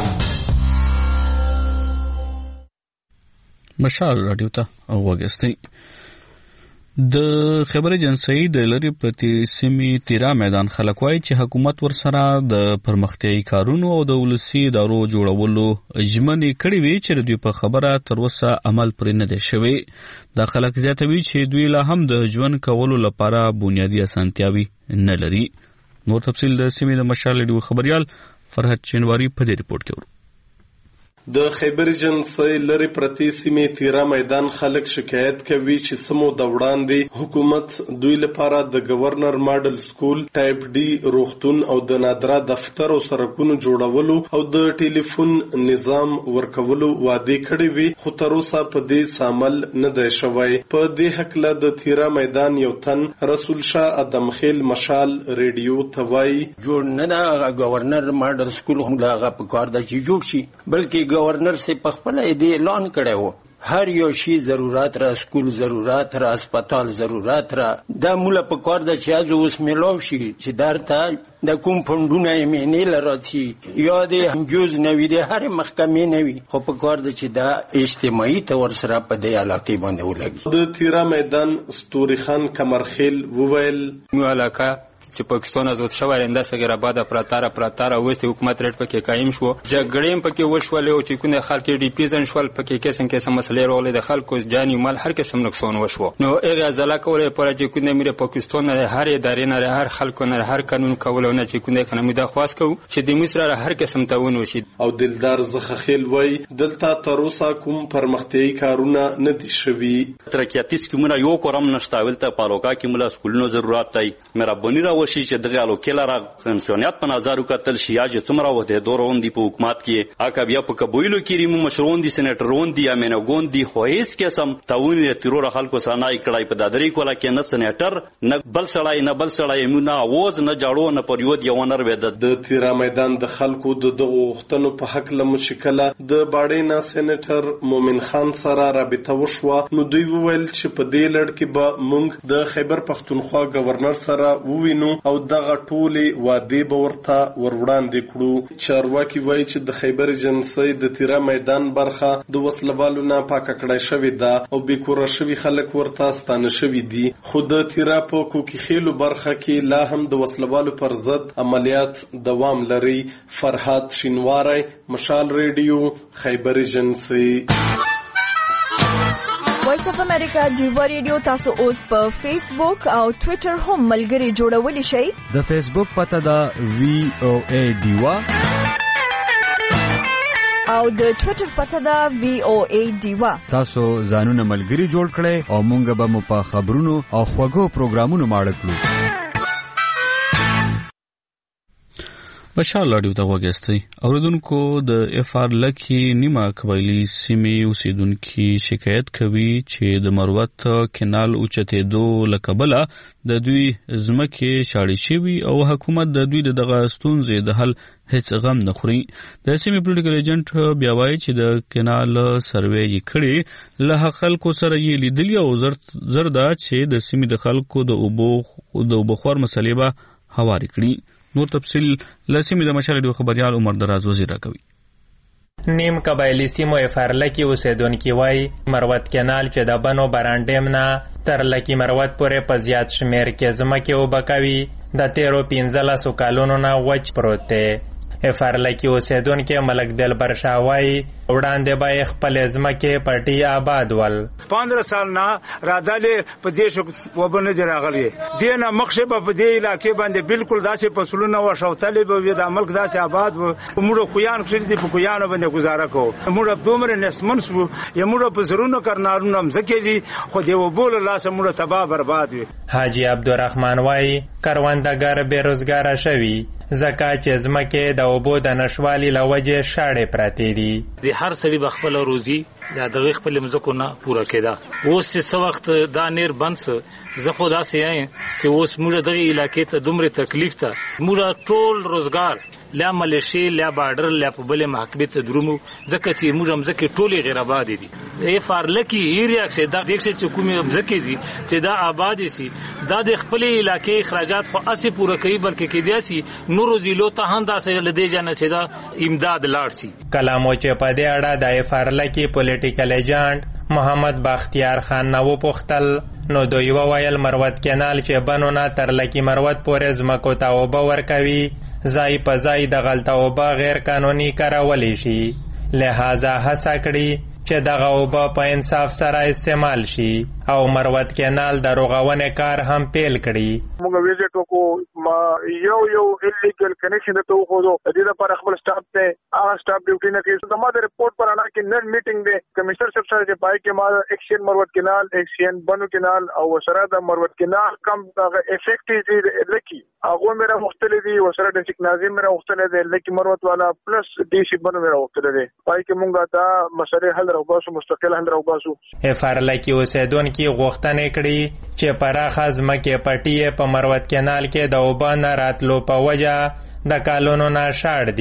مشال رادیو ته وګورئ. د خبر ایجنسی د لری پرتی سیمې تیرا میدان خلک وایي چې حکومت ورسره د پرمختیايي کارونو او د ولسی ادارو جوړولو ژمنې کړې وي چې دوی په خبره تر اوسه عمل پرې نه دی شوی. دا خلک زیاتوي چې دوی لا هم د ژوند کولو لپاره بنیادی اسانتیاوي نه لري. نور تفصیل د سیمې د مشال ډیو خبريال فرحت چینواری په دې ریپورت کې ورو. د خیبر ایجنسی لری پرتی سیمې تیرا میدان خلک شکایت کوي چې سمو د وړاندې حکومت دوی لپاره د گورنر ماډل سکول ټایپ ډي روغتون او د نادرا دفتر او سرکونو جوړولو او د ټلیفون نظام ورکولو وعده کړې وي خو تر اوسه په دې عمل نه دی شوی. په دې حق له د تیرا میدان یو تن رسول شاه ادمخیل مشال ریډیو توای جوړ نه دا گورنر ماډل سکول هم لا غو کار د چی جوړ شي بلکې گورنر سے پخپل دې اعلان کړی وو هر یو شی ضرورت را سکول ضرورت را اسپیټال ضرورت را دا مولا په کار د چې اوس ملو شي چې درته د کوم فندونه یې مینې لراتي یا د جز نوی د هر محکمې نوی خو په کار د چې دا اجتماعي تور سره په دې علاقې باندې ولګي. د تیرا میدان ستوري خان کمرخیل وویل نو علاقه چې پاکستان آزاد شو آینده څنګه راباده پراتاره پراتاره وسته حکومت رټ پکې قائم شو جګړې پکې وشول او چې کونه خلک ډیپیزن شول پکې کیسن کیسه مسلې رولې د خلکو جاني مال هر قسم نقصان وشو نو هغه ځلا کولې پر چې کونه میره پاکستان نه هر ادارې نه هر خلکو نه هر قانون کولونه چې کونه کنه مې د خواست کو چې د مصر هر قسم تاون وشي. او دلدار زخخیل وای دلته تر اوسه کوم پرمختیايي کارونه نه دي شوي ترقیاتي سکیمونه یو کورم نشته ولته پالوکا کې مولا سکولونو ضرورت دی مهرباني را وشي چې دغه الوکیل را پنسیونیت په نظر وکتل شي یا چې څومره وته دورون دی په حکومت کې اکه بیا په قبویلو کې ریمو مشرون دي سېنیټرون دي یا مینګون دي خو هیڅ قسم تاون تیرور خلکو سره نه کړای په دادری کوله کې نه سېنیټر نه بل سړی نه بل سړی نه اوز نه جاړو نه پریود یو نر وید د تیرا میدان د خلکو د دغه وختونو په حق له مشکله د باډې نه سېنیټر مومن خان سره رابطه وشوه نو دوی وویل چې په دې لړ کې به موږ د خیبر پختونخوا گورنر سره ووینو او دغه ټولې وعدې به ورته وروړاندې کړو. چارواکي وایي چې د خیبر ایجنسۍ د تیرا میدان برخه د وسلوالو نه پاکه کړای شوې ده او بې کوره شوي خلک ورته ستانه شوي دي خو د تیرا په کوکیخیلو برخه کې لا هم د وسلوالو پر ضد عملیات دوام لري. فرحات شینواری مشال ریډیو خیبر ایجنسۍ. وایس اف امریکا ډیوا ریډیو تاسو اوس په فیسبوک او ټوئیټر هم ملګری جوړولی شئ. د فیسبوک پته دا وی او ای ډیوا او د ټوئیټر پته دا وی او ای ډیوا. تاسو ځانونه ملګری جوړ کړئ او مونږ به مو په خبرونو او خوږو پروګرامونو ماړه کړو. مشال رادیو ته وګورئ. اوریدونکو د اف آر لکی نیمه قبایلی سیمې اوسیدونکو شکایت کوي چې د مروت کینال اوچتېدو لکبله د دوی ځمکې شاړې شوي او حکومت د دوی دغه ستونزې د حل هیڅ غم نه خوري. د سیمې پولیټیکل ایجنټ بیا وایي چې د کینال سروې یې کړی له خلکو سره یې لیدلی او زر دا چې د سیمې د خلکو د اوبو د اوبخور مسلې به هواري کړي. نور تفصیل لسیمې د مشال ډیو خبريال عمر دراز وزیر راکوي. نیم قبایلی سیمو افارلکی اوسیدونکي وای مروت کینال چې د بنو برانډیم نه تر لکی مروت پورې په زیات شمیر کې ځمکې وبکوي د تیرو پنځلسو کالونو نه وچ پروت دی. افارلکی اوسیدونکي ملک دلبر شاه وای وړاندې به خپل ځمکې پټي آباد ول. پندرہ سال نه رادلې په دې وبنه جراغلي دینه مخشه په دې علاقې باندې بالکل داسې فصلونه و شوتلې به د ملک داسې آباد و موږ کویان کړی په کویانو باندې گزاره کو موږ دومره نسمنس وو یموږ په زرونو کرنارونو مزکې دي خو دې وبول لاس موږ تباہ برباد وي. حاجی عبدالرحمن وای کروندګر بیروزګار شوی زکه چې ځمکې د اوبو د نشوالي لوجه شاړې پراته دي. د هر سړي بخپل روزي د دغه خپل مزکو نه پوره کېده. اوس څه وخت دا نیر بنس زه خو داسې یم چې اوس موږ دغه علاقې ته دومره تکلیف ته موږ ټول روزګار لا ملیشي لا بارډر لا په بلې محکمې ته درومو ځکه چې موږ هم ځکه ټولې غیر آباد دي. ای فارلکی ایریا کې دا دښه چې کومې ځکه دي چې دا آباد سي دا د خپل علاقې اخراجات خو اسی پوره کوي بلکې کې دي سي نور ضلعو ته هم داسې لدی جن چې دا امداد لاړ سي. کلامو چې په دې اړه د فارلکی پولیټیکل ایجنټ محمد بختیار خان نو پختل نو دوی وویل مروت کینال چې بنونه تر لکی مروت پورې ځمکو ته اوبه ورکوي ځای په ځای د غلطه اوبه غیر قانوني کارولی شي لہذا هڅه کړي چې دغه اوبه په انصاف سره استعمال شي او مروت کینال د رغونې کار هم پیل کړي. موږ ویزټ وکړو ما یو یو الیګل کنیکشن ته وخوځو د دې لپاره خپل سټاف ته هغه سټاف ډیوټي نه کوي. د ما د ریپورت پر انا کې نن میټینګ دی کمشنر صاحب سره چې پای کې ما ایکشن مروت کینال ایکشن بنو کینال او سره د مروت کینال کم هغه افیکټ دی لکی هغه مې مختلف دي او سره د ټیک ناظم مې مختلف دی لکی مروت والا پلس ډي سی بنو مې مختلف دی. پای کې مونږه دا مسلې حل راوباسو مستقل حل راوباسو. افارلکی اوسیدونکي غوښتنه کړي چې پراخه ځمکې پټي په مروت کینال کې د اوبه نه راتلو په وجه د کالونو نه شاړ دي.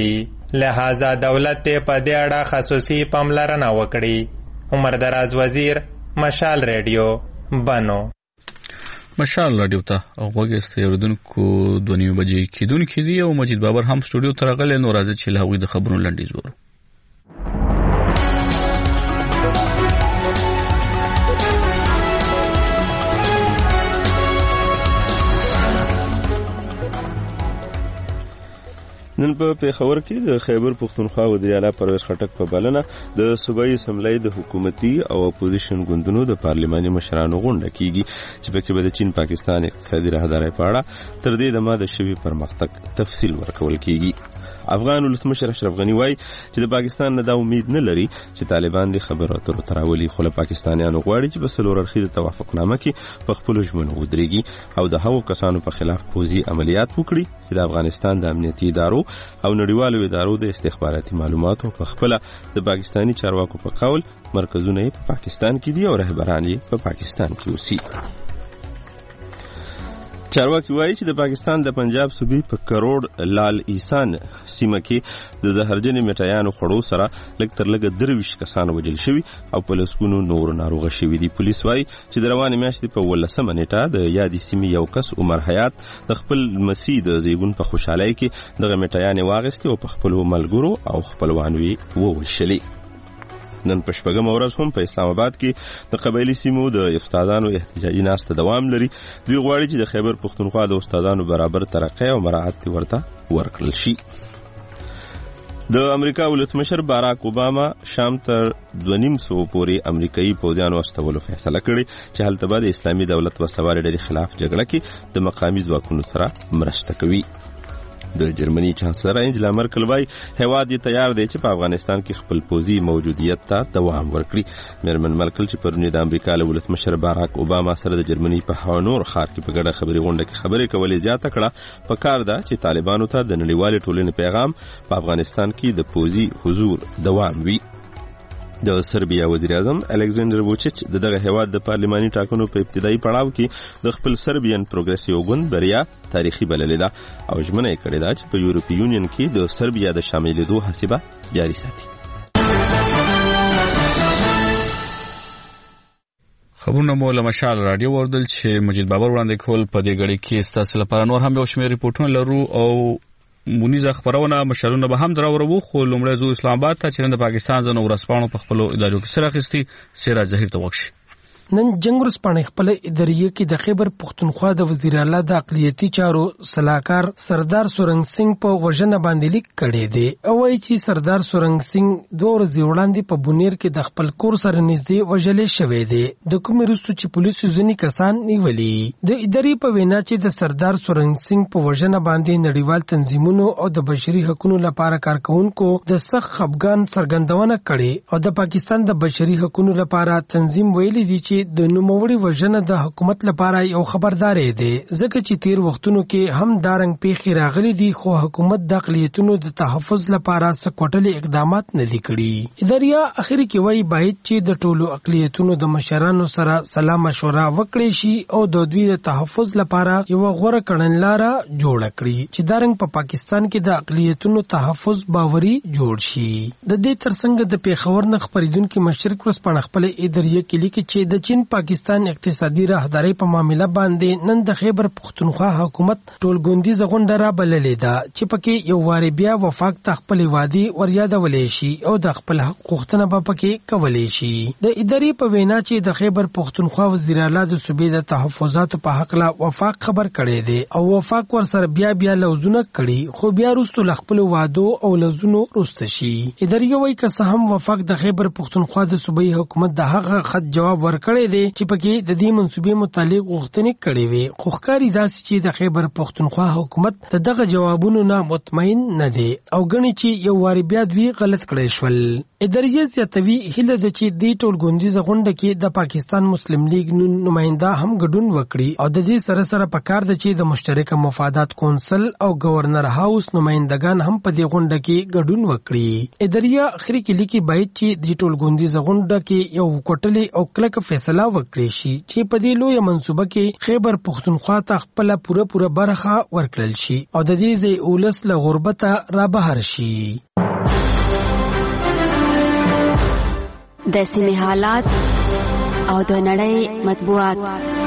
لہذا دولت ته په دې اړه خصوصي پاملرنه وکړي. عمر دراز وزیر، مشال ریډیو، بنو. مشال رادیو ته غوږی اوریدونکو دوه نیمې بجې کېدونکې دي او مجید بابر هم سټوډیو ته راغلی. نو راځي چې له هغوی د خبرونو لنډیز وورو. نن په پیښور کې د خیبر پښتونخوا وزیر اعلی پرویز خټک په بلنه د صوبایي اسمبلی د حکومتي او اپوزیشن ګوندونو د پارلماني مشرانو غونډه کیږي چې پکې به د چین پاکستان اقتصادي راهدارۍ په اړه تر دې دمه د شوي پرمختګ تفصیل ورکول کیږي. افغان ولسمشر اشرف غنی وایي چې د پاکستان نه دا امید نه لري چې طالبان د خبرو اترو تراولي، خو له پاکستانیانو غواړي چې په څلور اړخیزه توافقنامه کې په خپلو ژمنو ودرېږي او د هغو کسانو په خلاف پوځي عملیات وکړي چې د افغانستان د امنیتي ادارو او نړیوالو ادارو د استخباراتي معلوماتو په خپله د پاکستاني چارواکو په قول مرکزونه یې په پاکستان کې دي او رهبران یې په پاکستان کې اوسي. چارواکي وایي چې د پاکستان د پنجاب صوبې په کروڑ لال ایسان سیمه کې د زهرجنې میټایانو خوړو سره لږ تر لږه درویشت کسان وژل شوي او په لسګونو نور ناروغه شوي دي. پولیس وایي چې د روانې میاشتې په اوولسمه نیټه د یادې سیمې یو کس عمر حیات د خپل لمسي د زیږون په خوشحالۍ کې دغه میټایانې واغېستې او په خپلو ملګرو او خپلوانو یې ووژلې. نن په شپږمه ورځ هم په اسلام آباد کې د قبایلي سیمو د استادانو احتجاجي ناسته دوام لري. دوی غواړي چې د خیبر پښتونخوا د استادانو برابر ترقی او مراعات ورته ورکړل شي. د امریکا ولسمشر باراک اوباما شام تر دوه نیم سوه پورې امریکایي پوځیانو استولو فیصله کړې چې هلته به د اسلامي دولت وسلوالې ډلې خلاف جګړه کې د مقامي ځواکونو سره مرسته کوي. د جرمني چانسلر انجلا مرکل وايي هیواد یې تیار دی چې په افغانستان کې خپل پوځي موجودیت ته دوام ورکړي. میرمن مرکل چې پرون د امریکا له ولسمشر باراک اوباما سره د جرمني په هانور ښار کې په ګډه خبري غونډه کې خبرې کولې زیاته کړه په کار ده چې طالبانو ته د نړیوالې ټولنې پیغام په افغانستان کې د پوځي حضور دوام وي. د سربیا وزیر اعظم الکساندر ووچیچ دغه هیواد د پارلماني ټاکنو په ابتدایي پړاو کې د خپل سربیان پروګریسیو ګوند بریا تاریخي بللې ده او ژمنه یې کړې ده چې په یورپی یونین کې د سربیا د شاملېدو هڅې به جاري ساتي. خبرونه مو له مشال رادیو وردل چې مجید بابر وړاندې کول په دې غړي کې ستاسو لپاره نور هم یو شمېر ریپورتونه لرو او مونیزه خبرونه مشرونه به هم دراورو. خو لومړی زو اسلام آباد ته چې د پاکستان ځنو ورسپانو په خپل ادارو کې سره اخیستي سراج ظهیر ته وښي. نن جنگ ورسپانې خپل ادارې کې د خیبر پښتونخوا د وزیر اعلی د اقلیتي چارو صلاحکار سردار سورنګ سنگ په وژنه باندې لیک کړی دی او وايي چې سردار سورنګ سنگ دوه ورځې وړاندې په بونیر کې د خپل کور سره نږدې وژلې شوی دی. د کومې وروسته چې پولیسو ځینې کسان نیولي. د ادارې په وینا چې د سردار سورنګ سنگ په وژنه باندې نړیوال تنظیمونو او د بشري حقوقو لپاره کارکونکو د سخت خفګان څرګندونه کړې او د پاکستان د بشري حقوقو لپاره تنظیم ویلي دی چې د نوموړي وژنه د حکومت لپاره یو خبرداري دی ځکه چې تیر وختونو کې هم دارنګ پیښې راغلي دي خو حکومت د اقلیتونو د تحفظ لپاره سکوټلي اقدامات نه دي کړي. اداریا اخر کې وایي باید چې د ټولو اقلیتونو د مشرانو سره سلا مشوره وکړي شي او د دوی د تحفظ لپاره یو غوړه کړنلاره جوړ کړي چې دارنګ په پاکستان کې د اقلیتونو تحفظ باوري جوړ شي. د دې ترڅنګ د پیښور نه خبرېدونکو مشرق ورسپانه خپل اداریا کې لیکي چې د چین پاکستان اقتصادي راهدارۍ په معاملې باندې نن د خیبر پښتونخوا حکومت ټولګوندیزه غونډه را بللې ده چې پکې یو واري بیا وفاق ته خپل وادي وریادولې شي او د خپل حق غوښتنه به پکې کولې شي. د ادارې په وینا چې د خیبر پښتونخوا وزیر اعلی د صوبې د تحفظاتو په حق لا وفاق خبر کړی دی او وفاق ور سره بیا بیا لوزونه کړي خو بیا وروسته خپل وعدو او لوزونو رسته شي. ادارې وایي که څه هم وفاق د خیبر پښتونخوا د صوبې حکومت د هغه خط جواب ورکړی دی چې پکې د دې منسوبې متعلق غوښتنې کړې وي خو ښکاري داسې چې د خیبر پښتونخوا حکومت د دغه جوابونو نه مطمئن نه دی او ګڼي چې یو واري بیا دوی غلط کړی شول. ادارې زیاتوي هیله ده چې دې ټولګوندیزه غونډه کې د پاکستان مسلم لیگ نماینده هم ګډون وکړي او د دې سره سره پکار ده چې د مشترکه مفادات کونسل او گورنر هاوس نمائندگان هم په دې غونډه کې ګډون وکړي. ادارې اخري کې لیکي باید چې دې ټولګوندیزه غونډه کې یو کوټلي او کلک فیصله وکړي شي چې په دې لویه منصوبه کې خیبر پښتونخوا ته خپل پوره پوره برخه ورکړل شي او د دې ځای اولس له غربته را بهر شي. د سیمې حالات او د نړۍ مطبوعات.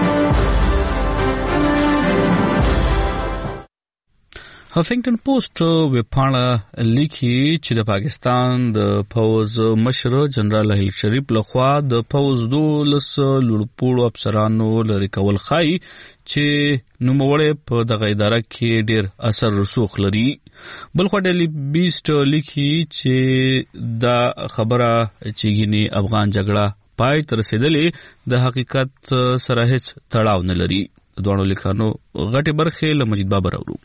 هفینګټن پوسټ ویبپاڼه لیکي چې د پاکستان د پوز مشر جنرال هیل شریف لخوا د پوز دولس لوړپوړو افسرانو لري کول خای چې نوموړی په دغه اداره کې ډیر اثر رسوخ لري. بلخو ډیلی بیسټ لیکي چې دا خبره چې ګینی افغان جګړه پای تر رسیدلې د حقیقت سره هیڅ تړاو نه لري. دوه لیکانو غټي برخې له مجید بابر اورو.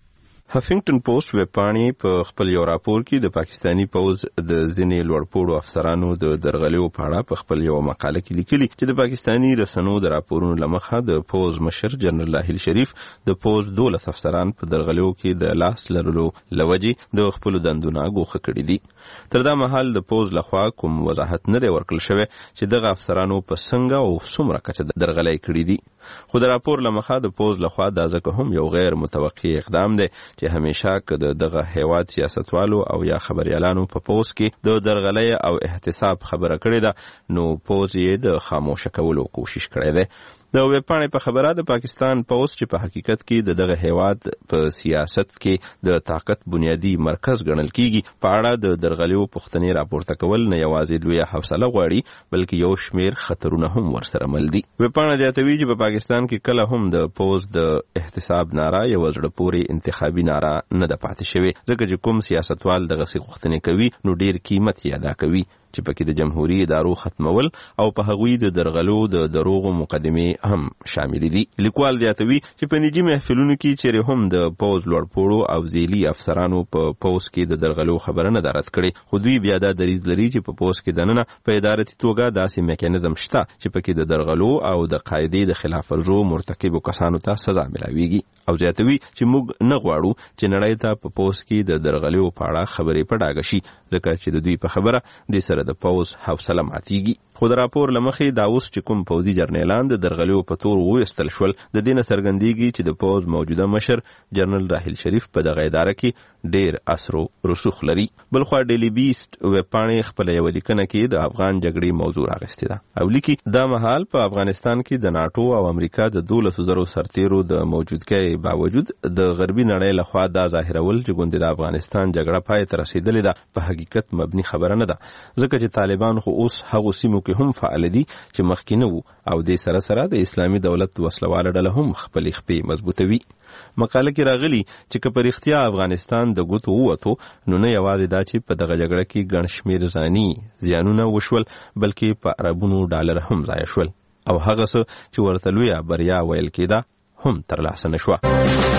هفینګټن پوسټ ویبپاڼې په خپل یو راپور کې د پاکستانی پوز د ځینې لوړپوړو افسرانو د درغلیو په اړه په خپل یو مقاله کې لیکلي چې د پاکستانی رسنیو د راپورونو لمخه د پوز مشر جنرال هیل شریف د پوز دولس افسران په درغلیو کې د لاس لرلو لوجې د خپل دندونه ګوښه کړي دي. تر دا مهال د پوز لخوا کوم وضاحت نه دی ورکړل شوی چې دغه افسرانو په څنګه او څومره کچه درغلي کړي دي. خو د راپور لمخه د پوز لخوا دا ځکه هم یو غیر متوقع اقدام دی چې همیشه که دغه هیواد سیاستوالو او یا خبريالانو په پوز کې د درغلي او احتساب خبره کړې ده نو پوز یې د خاموشه کولو کوشش کړی دی. د ویبپاڼې په خبره د پاکستان پوز چې په حقیقت کې د دغه هیواد په سیاست کې د طاقت بنیادی مرکز ګڼل کیږي په اړه د درغلیو پوښتنې راپورته کول نه یوازې لویه حوصله غواړي بلکې یو شمیر خطرونه هم ورسره مل دي. ویبپاڼه زیاتوي چې په پاکستان کې کله هم د پوز د احتساب ناره یو زړه پورې انتخابي ناره نه ده پاتې شوی ځکه چې کوم سیاستوال دغه څه غوښتنې کوي نو ډیر قیمت یې ادا کوي چې پکې د جمهوریت ادارو ختمول او په هغوی د درغلو د دروغو مقدمې هم شامل دي. لیکوال زیاتوي چې په نجی محفلونو کې چیرې هم د پوز لوړپوړو او ذیلی افسرانو په پوز کې د درغلو خبره نه درت کړي خو دوی بیا دا دریځ لري چې په پوز کې دننه په ادارتي توګه داسې میکانیزم شته چې پکې د درغلو او د قاعدې د خلاف ورزو مرتکبو کسانو ته سزا ملاويږي او زیاتوي چې موږ نه غواړو چې نړۍ ته په پوز کې د درغلیو په اړه خبرې په ډاګه شي ځکه چې د دوی په خبره د سره د پوز حوصله ماتیږي. خو د راپور لمخې دا اوس چې کوم پوځي جرنیلان د درغلیو په تور وویستل شول د دې نه څرګندېږي چې د پوز موجوده مشر جنرال راحیل شریف په دغه اداره کې ډیر اثر رسوخ لري. بلخو ډیلی بیسټ ویبپاڼې خپل یو لیکنه کې د افغان جګړې موضوع راغستې ده او لیکي دا مهال په افغانستان کې د ناتو او امریکا د دولس زرو سرتیرو د موجودګۍ باوجود د غربي نړۍ لخوا دا ظاهرول چې ګوندې د افغانستان جګړه پای ته رسیدلې ده په حقیقت مبني خبره نه ده ځکه چې طالبان خو اوس هغه سیمو کې هم فعال دي چې مخکې نه وو او د سره سره د اسلامي دولت وسلواله ډله هم خپل خپې مضبوطوي. مقاله کې راغلي چې که په رښتیا افغانستان د ګوتو ووتو نو نه یوازې دا چې په دغه جګړه کې ګڼ شمېر ځاني زیانونه وشول بلکې په اربونو ډالر هم ضایع شول او هغه څه چې ورته لویه بریا ویل کېده هم ترلاسه نه شوه.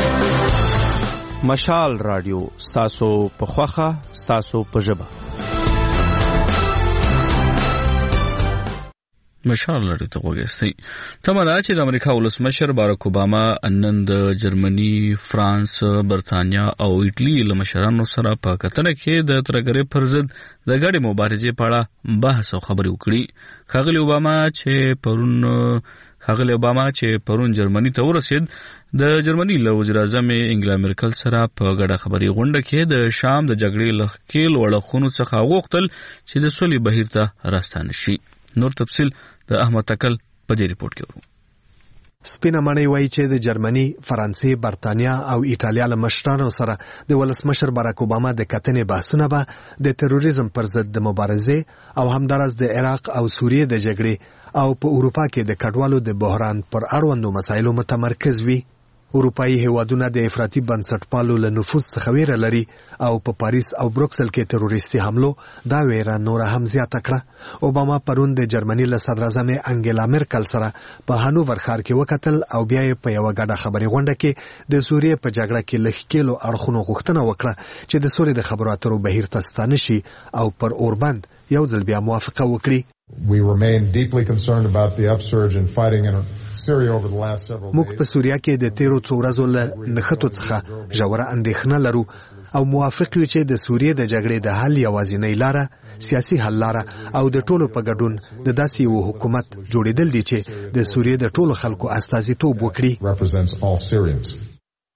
مشال رادیو ستاسو په خوښه ستاسو په ژبه. مشال لري ته وګورئ. تمه ده چې د امریکا ولسمشر باراک اوباما نن د جرمني، فرانس، برتانیا او ایټالي له مشرانو سره په کتنه کې د ترګرې پر ضد د ګډې مبارزې په اړه بحث او خبرې وکړي. ښاغلي اوباما چې پرون ښاغلي اوباما چې پرون جرمني ته ورسید د جرمني له وزیر اعظم انګلا مرکل سره په ګډه خبري غونډه کې د شام د جګړې له ښکیل وړخونو څخه غوښتل چې د سولې بهیر ته راستانه شي. نور تفصیل د احمد تکل په دې ریپورت کې ورو. سپینه مړی وایي چې د جرمني، فرانسې، برتانیا او ایټالیا له مشرانو سره د ولسمشر باراک اوباما د کتنې بحثونه به د تروریزم پر ضد د مبارزې او همدارس د عراق او سوریې د جګړې او په اروپا کې د کډوالو د بحران پر اړوندو مسایلو متمرکز وي. اروپایي هیوادونه د افراطي بنسټپالو له نفوذ څخه ویره لري او په پاریس او بروکسل کې تروریستي حملو دا ویره نوره هم زیاته کړه. اوباما پرون د جرمني له صدر اعظم انګلا مرکل سره په هانوور ښار کې وکتل او بیا یې په یوه ګډه خبري غونډه کې د سوریې په جګړه کې له ښکیلو اړخونو غوښتنه وکړه چې د سولې د خبرو اترو بهیر ته ستانه شي او پر اوربند یو ځل بیا موافقه وکړي. We remain deeply concerned about the upsurge in fighting in Syria over the last several days. موږ په سوریه کې د تیرو څو ورځو له نښتو څخه ژوره اندېښنه لرو او موافق یو چې د سوریې د جګړې د حل یوازینۍ لاره سیاسي حل لاره او د ټولو په ګډون د داسې یو حکومت جوړېدل دي چې د سوریې د ټولو خلکو استازیتوب وکړي.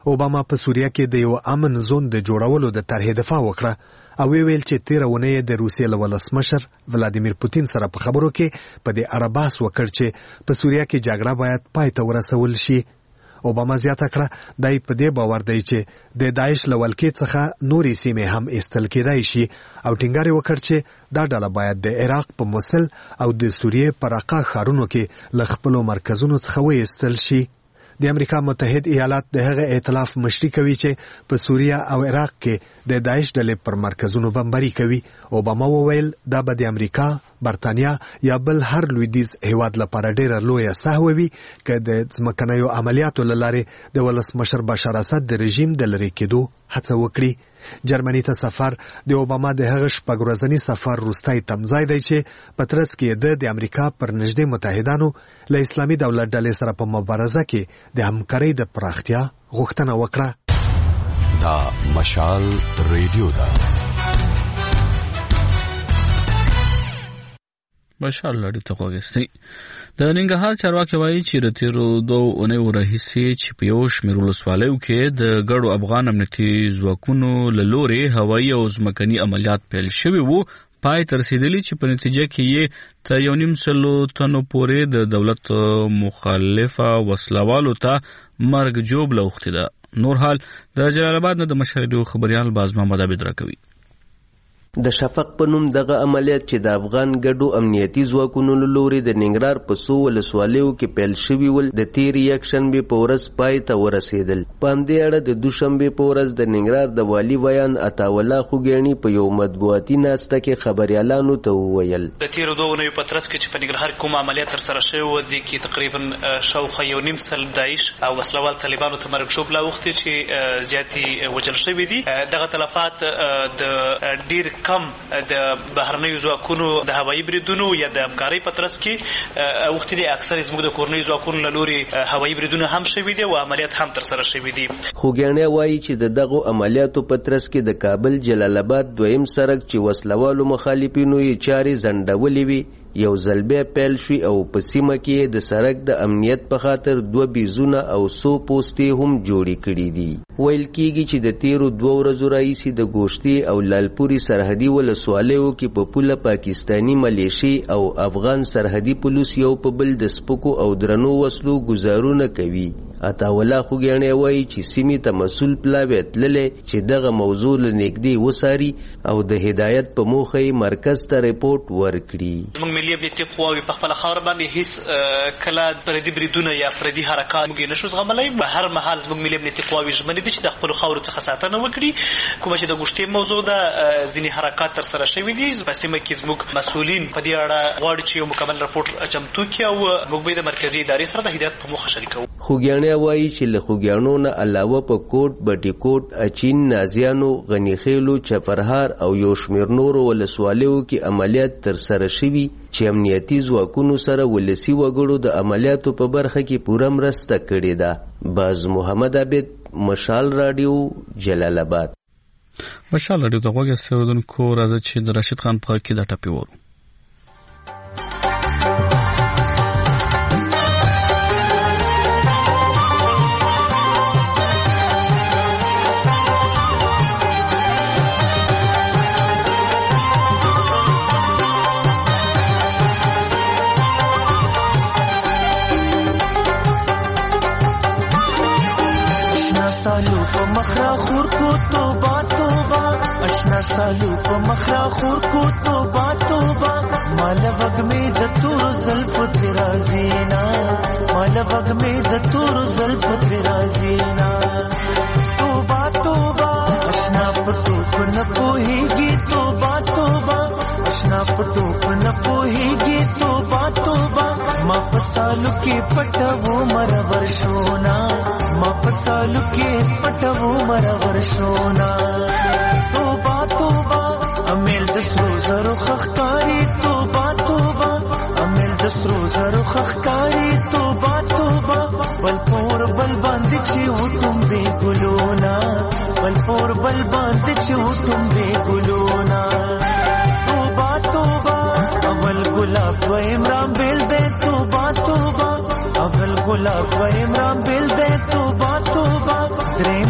اوباما په سوریه کې د یو امن زون د جوړولو د طرحې دفاع وکړه او ویل چې تیر ونې د روسیې له ولسمشر ولادیمیر پوتین سره په خبرو کې په دې اړه بحث وکړ چې په سوریه کې جګړه باید پای ته ورسول شي. اوباما زیاته کړه دای په دې باور دی چې د داعش له ولکې څخه نورې سیمې هم ایستل کېدای شي او ټینګار وکړ چې دا ډله باید د عراق په موصل او د سوریې په راقه ښارونو کې له خپلو مرکزونو څخه وایستل شي. د امریکا متحد ایالات د هغه ائتلاف مشري کوي چې په سوریه او عراق کې د داعش ډلې پر مرکزونو بمباري کوي. اوباما وویل دا به د امریکا، برتانیا یا بل هر لویدیځ هیواد لپاره ډیره لویه سهوه وي که د ځمکنیو عملیاتو له لارې د ولسمشر بشار اسد د رژیم د لرې کېدو هڅه وکړي. جرمني ته سفر د اوباما د هغه شپږ ورځني سفر وروستی تمځای دی چې په ترڅ کې د د امریکا پر نږدې متحدانو له اسلامي دولت ډلې سره په مبارزه کې د همکارۍ د پراختیا غوښتنه وکړه. دا مشال ریډیو ده. مشال لړۍ ته وګورئ. د ننګرهار چارواکي وایي چې د تیرو دوه اونیو راهیسې چې په یو شمېر ولسوالیو کې د ګډو افغان امنیتي ځواکونو له لورې هوایي او ځمکني عملیات پیل شوي وو پای ته رسېدلي چې په نتیجه کې یې تر یو نیم سلو تنو پورې د دولت مخالفه وسلوالو ته مرګ ژوبله اوښتې ده. نور حال د جلال آباد نه د مشال ریډیو خبریال باز محمد عابد راکوي. د شفق په نوم دغه عملیات چې د افغان ګډو امنیتي ځواکونو له لورې د ننګرهار په څو ولسوالیو کې پیل شوي ول د تېرې یکشنبې په ورځ پای ته ورسېدل. په همدې اړه د دوشنبې په ورځ د ننګرهار د والي ویان عطاالله خوږیاڼي په یو مطبوعاتي ناسته کې خبریالانو ته وویل د تېرو دوه اونیو په ترڅ کې چې په ننګرهار کوم عملیات ترسره شوي وو دې کې تقریبا شاوخوا یو نیم سل داعش او وسلوال طالبانو ته مرګ ژوبله اوښتې چې زیاتې وژل شوي دي. دغه تلفات د ډېر کم د بهرنیو ځواکونو د هوایي بریدونو یا د همکارۍ په ترڅ کې اوښتې دي. اکثر زموږ د کورنیو ځواکونو له لورې هوایي بریدونه هم شوي دي او عملیات هم ترسره شوي دي. خوږیاڼي وایي چې د دغو عملیاتو په ترڅ کې د کابل جلال آباد دویم سړک چې وسلوالو مخالفینو یې چارې ځنډولې وي یو ځل بیا پیل شوي او په سیمه کې د سړک د امنیت په خاطر دوه بیزونه او څو پوستې هم جوړې کړي دي. ویل کېږي چې د تیرو دوه ورځو راهیسې د ګوشتې او لالپورې سرحدي ولسوالیو کې په پوله پاکستاني ملیشې او افغان سرحدي پولیس یو په بل د سپکو او درنو وسلو ګزارونه کوي. عطاالله خوږیاڼي وایي چې سیمې ته مسؤل پلاوی تللی چې دغه موضوع له نږدې وڅاري او د هدایت په موخه یې مرکز ته رپورټ ورکړي. ملي امنیتي قواوې په خپله خاوره باندې هیڅ کله پردي بریدونه یا پردي حرکات موږ یې نشو زغملی. هر مهال زموږ ملي امنیتي قواوې ژمنې دي چې د خپلو خاورو څخه ساتنه وکړي. کومه چې د ګوشتې موضوع ده ځینې حرکات ترسره شوي دي په سیمه کې. زموږ مسؤلین په دې اړه غواړي چې یو مکمل رپورټ چمتو کړي او موږ به د مرکزي ادارې سره د هدایت په موخه شریکوو. خوږیاڼي وایي چې له خوږیاڼو نه علاوه په کوټ، بټي کوټ، اچین، نازیانو، غنیخیلو، چپرهار او یو شمېر نورو ولسوالیو کې عملیات ترسره شوي چې امنیتي ځواکونو سره ولسي وګړو د عملیاتو په برخه کې پوره مرسته کړې ده. باز محمد عابد، مشال راډیو، جلال آباد. مشال راډیو ته غوږ ایښودونکو راځي چې د راشد خان په کې د ټپې ورو. سالو په مخرا خور کو توبه توبه اشنا سالو په مخرا خور کو توبه توبه مال وګ می د تور زلف تیرا زینا مال وګ می د تور زلف تیرا زینا توبه توبه اشنا په تو نه پوهیږي توبه توبه اشنا په تو نه پوهیږي توبه توبه ما په سالو کې پټو مر ورشونا ما پسالو کې پټو مر ورشونا توبه توبه امیل د سرو زرو خختاری توبه توبه امیل د سرو زرو خختاری توبه توبه بل پور بل باندې چې وټم به ګلونا بل پور بل باندې چې وټم به ګلونا توبه توبه اول ګلاب و عمران بیل دې توبه توبه اول ګلاب و عمران بیل دې توبه توبه درې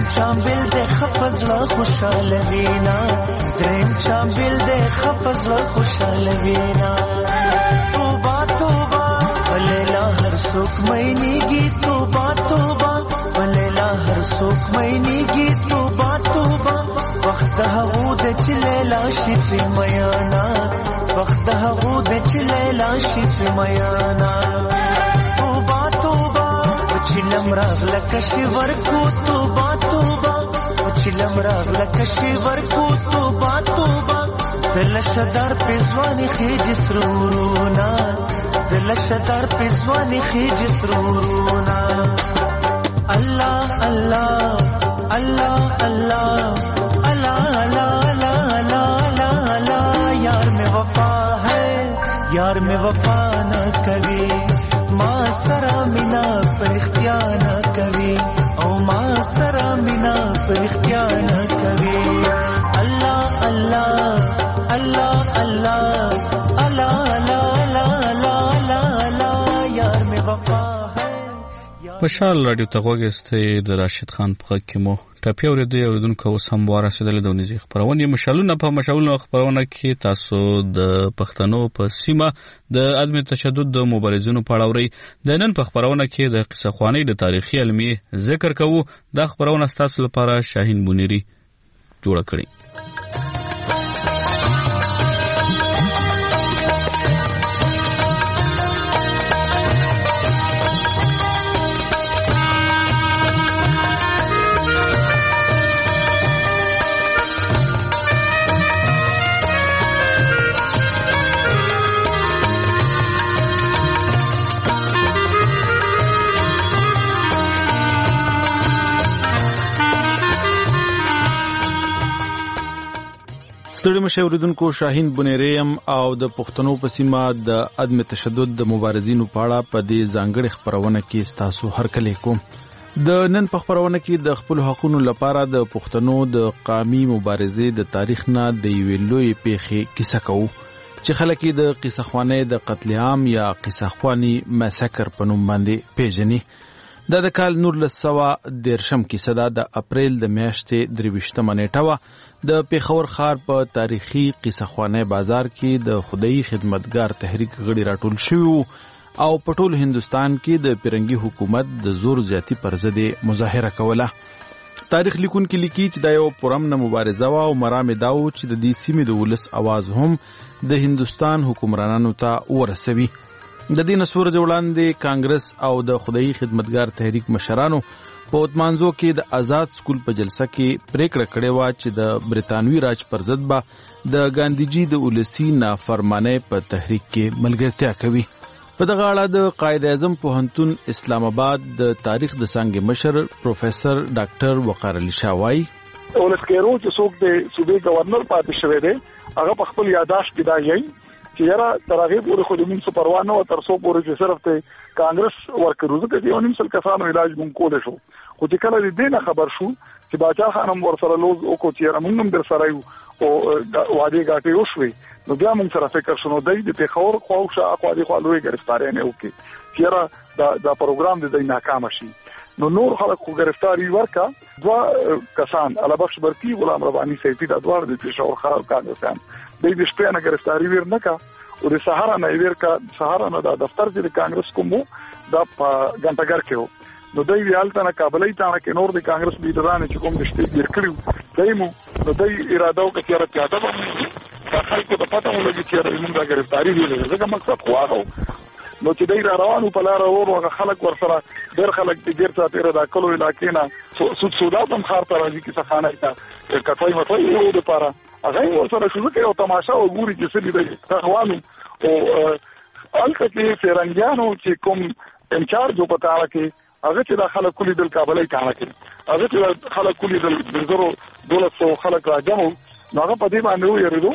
دریم چامبل د خپزړه خوشاله وینا دریم چامبل د خپزړه خوشاله وینا توبه توبه ولیلا هر څوک مینېږي توبه توبه ولیلا هر څوک مینېږي توبه توبه وخت هغو د چې لیلا شي پرې میانا وخت هغو د چې لیلا شي پرې میانا توبه توبه چلم راغله کشي ورکو توبه توبه چلم راغله کشي ورکو توبه توبه دلشدار پزوانی خیج سرورونا دلشدار پزوانی خیج سرورونا اللہ اللہ اللہ اللہ اللہ اللہ اللہ اللہ اللہ یار میں وفا ہے یار میں وفا نہ کبھی ما سرا مینا پر اختیار نہ کبھی او ما سرا مینا پر اختیار نہ کبھی اللہ اللہ اللہ اللہ اللہ اللہ اللہ اللہ یار میں وفا ہے. خوشحال رادیو ته غوږ استئ د راشد خان په غږ کې مو ټاپي اورېدئ. اورېدونکو اوس هم ورسېدلې د ونیزې خپرونې مشالونه په مشالونه خپرونه کې تاسو د پښتنو په سیمه د عدم تشدد د مبارزینو په اړه اورئ. د نن په خپرونه کې د قصه خوانۍ د تاریخي علمي ذکر کوو. دا خپرونه ستاسو لپاره شاهین بونیری جوړه کړې. ستړي مشه اوریدونکو، شاهین بونیریم او د پښتنو په سیمه د عدم تشدد د مبارزینو په اړه په دې ځانګړي خپرونه کې ستاسو هرکلی کوم. د نن په خپرونه کې د خپل حقوقو لپاره د پښتنو د قومي مبارزې د تاریخ نه د یوې لویې پیښې کیسه کوو چې خلک د قصه خوانۍ د قتل عام یا قصه خواني مساکر په نوم باندې پیژني. دا د کال نولس سوه دېرشم کیسه ده. د اپریل د میاشتې درویشتمه نیټه وه. د پیښور ښار په تاریخي قصه خوانۍ بازار کې د خدایي خدمتګار تحریک غړي راټول شوي وو او په ټول هندوستان کې د پیرنګي حکومت د زور زیاتي پر ضد مظاهره کوله. تاریخ لیکونکي لیکي چې دا یو پرامنه مبارزه وه او مرام یې دا و چې د دې سیمې د ولس اواز هم د هندوستان حکمرانانو ته ورسوي. د دې نه څو ورځې وړاندې کانګرس او د خدایي خدمتګار تحریک مشرانو په اوتمانزو کې د آزاد سکول په جلسه کې پریکړه کړې وه چې د برطانوي راج پر ضد به د ګاندیجي د ولسي نافرمانۍ په تحریک کې ملګرتیا کوي. په دغه اړه د قائد اعظم پوهنتون اسلام آباد د تاریخ د څانګې مشر پروفیسر ډاکټر وقار علي شاه وایي ولس کېرو چې څوک د صوبې گورنر پاتې شوی دی هغه په خپل یاداشت کې دا یي چې یاره تر هغې پورې خو د موږ څه پروا نه وه تر څو پورې چې صرف ته کانګرس ورکړو ځکه چې یو نیم سل کسانو علاج موږ کولی شو. خو چې کله د دې نه خبر شو چې باچا خان هم ورسره لوز وکړو چې یاره موږ هم در سره یو او وعدې ګاټې وشوې نو بیا موږ سره فکر شو نو دی د پېښور خواوشا اخوا دې خوا لویې ګرفتاریانې وکړې چې یاره دا پروګرام د دی ناکامه شي. نو نور خلک خو ګرفتاری ورکا دوه کسان علبخش برکی غلام ربانی سیفی دا دوار د پېښور ښار کانګرسیان دی د شپې نه ګرفتاری ور نه کا او د سهارا نه ور کا سهارا نه دا دفتر چې د کانګرس کومو دا غنټګر کې وو نو دوی ویالته نه کابلې ته کې نور د کانګرس لیډرانو چې کوم د شپې ګر کړو دایمو نو دوی اراده وکړه چې راځي دا خلکو ته پته ولګي چې موږ دا ګرفتاری ویل زګه مقصد خو هغه نو چې دای را روانو په لار ورو خلک ورسره ډېر خلک د ګیر ته تیر دا کلو علاقې نه سود سودا هم خار ته راځي چې څخه نه تا کټوي مټوي یو د پاره هغه ورسره شروع کړي او تماشا او ګوري چې څه دي روانو او الکه کې فرنګانو چې کوم انچارج په تاړه کې هغه چې د خلک کلی د کابلې تاړه کې هغه چې خلک کلی د زرو دولت سو خلک راځمو هغه په دې باندې ویریدو.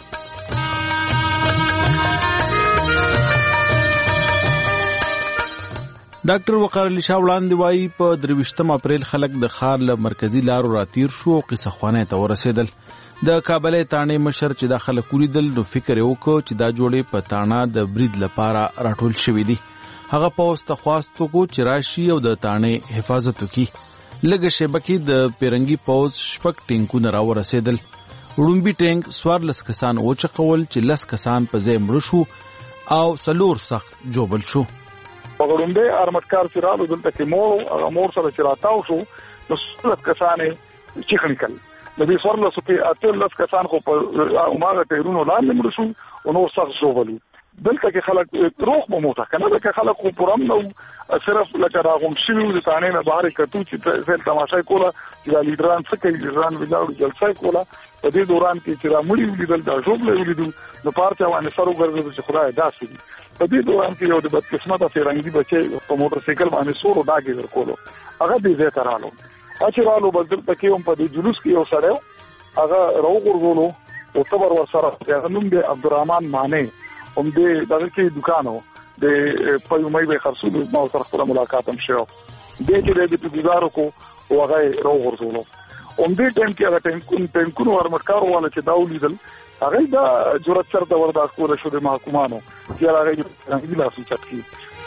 ډاکټر وقار علي شاه وړاندې وایي په درویشتم اپریل خلک د ښار له مرکزي لارو راتیر شو او قصه خوانۍ ته ورسېدل. د کابلې تاڼې مشر چې دا خلک ولیدل نو فکر یې وکړ چې دا جوړې په تاڼه د برید لپاره راټول شوي دي. هغه پوځ ته خواست وکړو چې راشي او د تاڼې حفاظت وکړي. لږه شیبه کې د پیرنګي پوځ شپږ ټینکونه راورسېدل. وړومبي ټینک څوارلس کسان وچقول چې لس کسان په ځای مړه شو او څلور سخت جوبل شو. په وړومبي ارمټکار چې رالو دلته کې مور هغه مور سره چې راتاو شو نو څلس کسان یې چیخ نکل. د دې څوارلسو کې اتلس کسان خو په هماغه ټایرونو لاندې مړه شو او نور سخت جوبل. دلته کې خلک روغ په موټه کنه دلته خلک خو پرم نو صرف لکه راغوم شوي د تانې نه بهر کتو چې فعل تماشای کوله چې د لیډران څه کوي لیډران ولاړو جلسه کوله. په دې دوران کې چې را مړي ولیدل دا ژوبله ولیدو نو پارچا باندې سر وګرځېدل چې خدای داسې دي. په دې دوران کې یو د بدقسمته فرنګي بچی په موټر سایکل باندې سورو ډاګې ورکولو هغه دې ځای ته رالو. چې رالو بس دلته کې هم په دې جلوس کې یو سړی هغه راوغورځولو او تبر ورسره هغه نوم دی عبدالرحمن مانی هم دې دغه کې دکانو د پېومې به خرڅو د ما سره خپل ملاقات هم شو. دې چې دې په گزارو کو او هغه راوغورځولو. هم دې ټیم کې هغه ټینکون ټینکونو ورمټکار واله چې دا ولیدل هغه دا جرأت سره د وردا کوله شو د محکومانو چې هغه یې لاسو چت کی.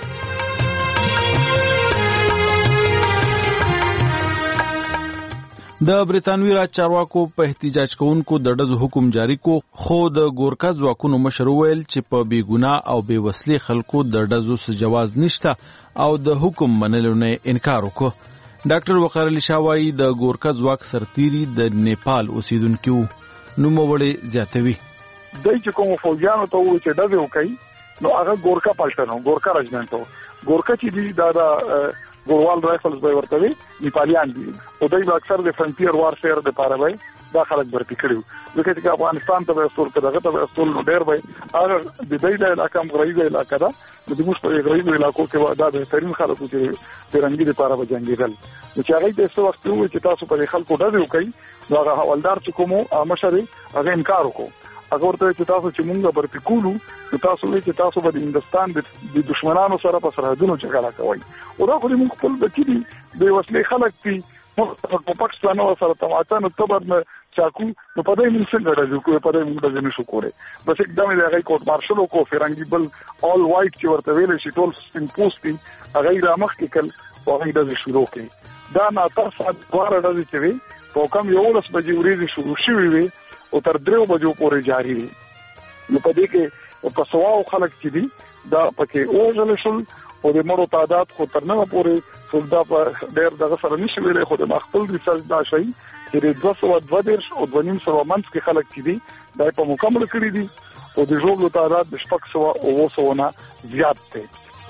د برتانوي راج چارواکو په احتجاج کوونکو د ډزو حکم جاری کو خو د ګورکا ځواکونو مشر ویل چې په بیګناه او بې وسلې خلکو د ډزو څه جواز نشته او د حکم منلو نه انکار وکړ. ډاکټر وقار علي شاه وايي د ګورکا ځواک سرتیري د نیپال اوسیدونکو نوموړی زیاتوي. دای چې کوم فوجیانو ته وایي چې ډزې وکړي نو هغه ګورکا پالټنو ګورکا رجمنټو ګورکا چې دی دا د ګوروال رایفلز به ورته وي نیپالیان دي او دوی اکثر د فرنټیر وارفیر د پاره وي دا خلک برتی کړیو. ځکه چې افغانستان ته وستول کړه ته وستول نو ډېر وي هغه د دې د علاقې هم غریبه علاقې ده. د دې مشته غریبه علاقو کې دا د ترين خلکو چې پیرنګي د پاره وځنګیدل نو چې هغه د څه وخت وي چې تاسو په خلکو ډزې وکړي نو هغه حوالدار چې کومو مشري هغه انکار وکړو. هغه ورته چې تاسو چې مونږه برتی کولو نو تاسو وی چې تاسو به د هندستان د دشمنانو سره په سرحدونو جګړه کوي او دا خو موږ خپل د کلی د وسلې خلک دي په پاکستان او سره تماچان تبر نه چاکو نو په دې موږ څنګه راځو کو په دې موږ د نشو کوله بس एकदम د هغه کوټ مارشل کو فرنګي بل اول وایټ چې ورته ویل شي ټول سپین پوسټي هغه را مخ کې کل او هغه د شروع کې دا نه تر سات دواره د چې وي په کوم یو لس بجې ورځې شروع شوي وي او تر درو بجو پورې جاری وي. نو په دې کې په سواو خلک چې دي دا پکې اوجل شول او د مړو تعداد خو تر نه پورې سودا په ډېر دغه سره نشي ویلې خو د مخفل ریسرچ دا شي چې د دوه سوه دوه دېرش او دوه نیم سوه منځ کې خلک چې دي دا په مکمل کړي دي او د ژوبلو تعداد د شپږ سوه او اوه سوه نه زیات دی.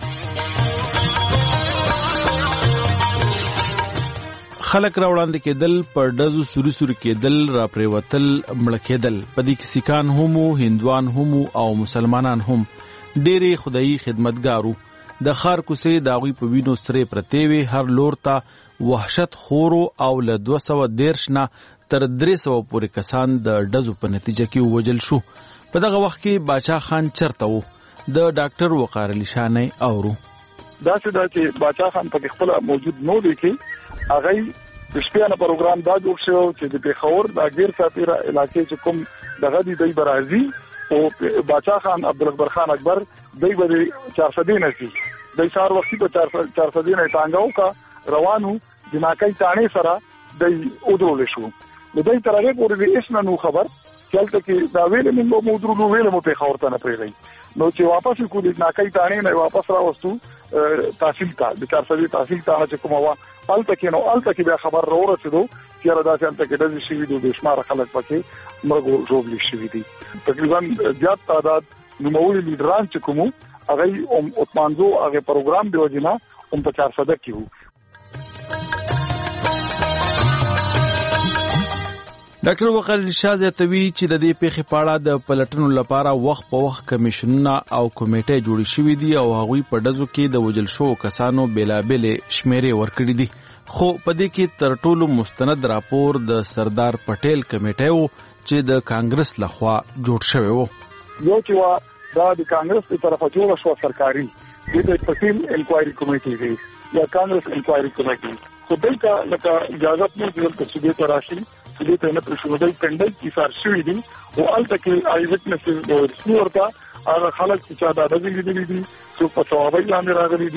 خلک راوړاندې کېدل پر ډزو سوري سوري کېدل را پریوتل مړه کېدل. په دې کې سیکان هم هندوان هم او مسلمانان هم ډېرې خدایي خدمتګارو. د ښار کوڅې د هغوی په وینو سرې پرتې وې. هر لور ته وحشت خورو او له دوه سوه دېرش نه تر درې سوه پورې کسان د ډزو په نتیجه کې ووژل شو. په دغه وخت کې باچا خان چرته و؟ د ډاکټر وقار علي شاه نه اورو. داسې دا چې باچا خان پکې خپله موجود نه دی کې هغه د شپې نه پروګرام دا جوړ شو چې د پیښور د غیر ساتیرا علاقې چې کوم دغه دی دی برازي او باچا خان عبدالکبر خان اکبر دی به چار سدې نه شي د سار وختي په چار سدې نه ټانګاو کا روانو د ناکای تانې سره دی ودرول شو. نو دی تر هغه پورې هیڅ نه خبر چلته کې دا ویلې موږ مو درلو ویلې مو پیښور ته نه پریږي. نو چې واپس کو د ناکای تانې نه واپس راوستو تحصیل ته د چار سدې تحصیل ته چې کومه وا الته کې نو الته کې بیا خبر راورسېدو چې را داسې الته کې ډزې شوي دي د شماره خلک پکې مرګ ژوبلي شوي دي. تقریبا زیات تعداد نوموړي لیډران چې کومو هغه هم اتمانځو هغه پروګرام دی وجنه هم په چار سده کې وو. ډاکټر وقار علي شاه زیاتوي چې د دې پیښې په اړه د پلټنو لپاره وخت په وخت کمیشنونه او کمیټې جوړې شوې دي او هغوی په ډزو کې د وژل شوو کسانو بېلابېلې شمیرې ورکړي دي. خو په دې کې تر ټولو مستند راپور د سردار پټیل کمیټې و چې د کانګرس لخوا جوړ شوی و. یو چې وا دا د کانګرس په طرفه جوړ شو سرکاري د پټیل انکوایري کمیټې دی یا کانګرس انکوایري کمیټې خو دلته لکه اجازه نه ورکړل چې د راشي چې د نه پر شو د پندل کې سار شوی دي او الته کې آی وټنس د ورته هغه خلک چې دا د دې دي چې په ثوابي لاندې راغلي دي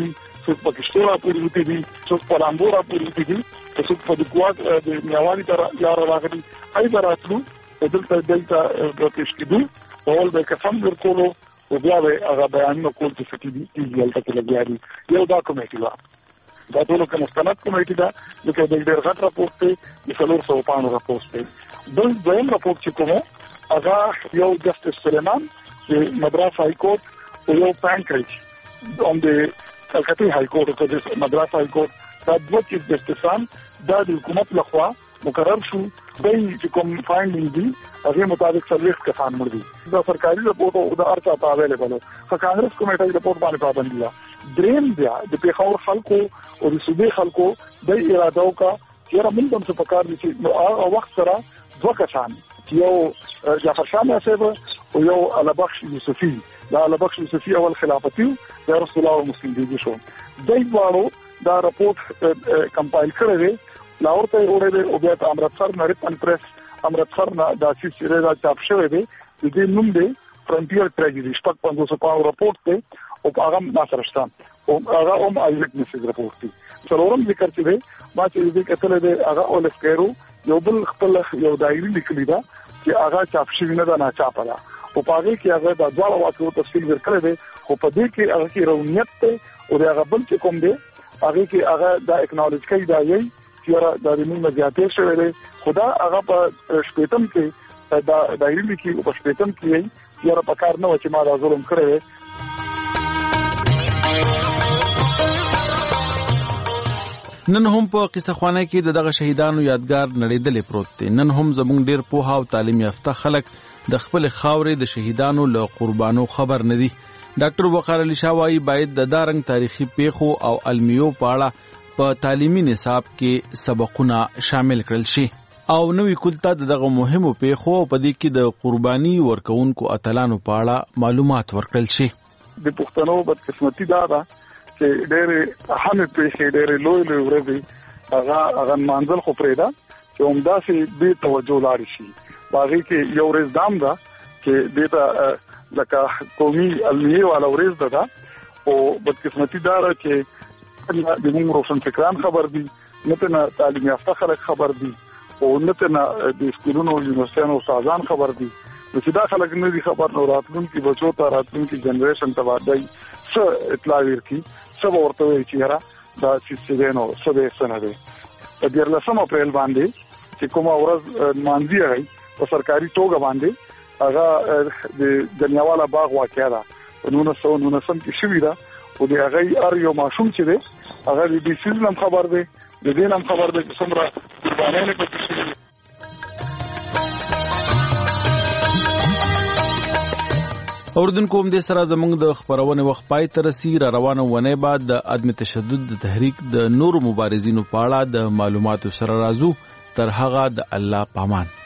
څوک په کشتورا پورې وتی دي څوک په لامبورا پورې وتی دي څوک په دکوات د میوالي تر لار راغلي اې دراتلو دلته دلته د پېشکېدو اول به قسم ورکولو او بیا به هغه بیانونه کول چې څه دي چې دلته کې لګیاري یو دا کمیټي وا دا ټول کوم مستند کمیټي دا چې د ډېر غټ راپورټ دی د څلور سوه پاڼو راپورټ دی بل دویم راپورټ چې کوم هغه یو جسټس سلیمان د مدراس های کورټ او یو پانکریج on the کلکته های کورټ او د مدراس های کورټ دا دوه چیف جسټسان دا د حکومت لخوا مقرر شو دای چې کوم فایندینګ دي هغه مطابق سرویس کسان مړ دي دا سرکاري رپورټ او د ارچا په اویلیبل او کانګرس کمیټه رپورټ باندې پابندي ده دریم بیا د پیښور خلکو او د صوبې خلکو د اراده او کا چې موږ هم څه پکار دي چې نو وخت سره دوه کسان یو جعفر شاه صاحب او یو علبخش یوسفی دا علبخش یوسفی اول خلافتي د رسول الله مسلم دي شو دای وړو دا رپورټ کمپایل کړی دی لاهور ته وړي او بیا د امرتسر نریتن پریس امرتسر نه د اسی سره دا چاپ شوی دی د دې نوم دی فرنټیر ټریجډي شپږ پنځوس پاو رپورټ دی او هغه ما سره شته او هغه هم ایلک میسج رپورټ دی څلورم ذکر چې دی ما چې دې کتل دی هغه اولس کېرو یو بل خپل یو دایري لیکلی دا چې هغه چاپ شوی نه دا نه چاپ را او پاره کې هغه د دواړو واقعو تفصیل ورکړی دی خو په دې کې هغه کې رونیت ته او هغه بل چې کوم دی هغه کې هغه دا اکنالج کوي دا یي چې دا د موږ زیاتې شوی دی خدا هغه په شپېتم کې دا دایري کې په شپېتم کې یې په کار نه و چې ما دا ظلم کړی نن هم په قصه خوانه کې دغه شهیدانو یادګار نړیدلې پروت دی نن هم زموږ ډیر پوها او تعلیم یافته خلک د خپل خاورې د شهیدانو له قربانو خبر نه دي ډاکټر وقار علي شاه وايي باید د دارنګ تاریخي پیښو او علمیو په اړه په تعلیمي نصاب کې سبقونه شامل کړل شي او نوې کلته دغه مهمو پیښو په دې کې د قرباني ورکوونکو اتلانو په اړه معلومات ورکړل شي د پښتنو بدقسمتي دا ده چې ډېرې اهمې پیښې ډېرې لوی لوی ورځې هغه هغه منځل خو پرېږده چې همداسې بې توجه لاړې شي په هغې کې یو ورځ دام ده چې دې ته لکه قومي علمیې والا ورځ ده ده او بدقسمتي دا ده چې د موږ روشن فکران خبر دي نه ته نه تعلیم یافته خلک خبر دي او نه ته نه د سکولونو او یونیورسټیانو استادان خبر دي نو چې دا خلک نه دي خبر نو راتلونکي بچو ته راتلونکي جنریشن ته باندې څه اطلاع ورکړي څه به ورته وایي چې یاره دا چې دی نو څه دی څه نه دی په دیارلسم اپریل باندې چې کومه ورځ نمانځي هغوی په سرکاري توګه باندې هغه د جنیاواله باغ واقعه ده په نولس سوه نولسم کې شوې ده او د هغې هر یو ماشوم چې دی هغه د دې څیز نه هم خبر دی د دې نه هم خبر دی چې څومره قربانۍ نه پکې شوي اوردونکو هم دې سره زموږ د خپرونې وخت پای ته رسي را روانه ونې بعد د عدم تشدد د تحریک د نورو مبارزینو په اړه د معلوماتو سره راځو تر هغه د الله پامان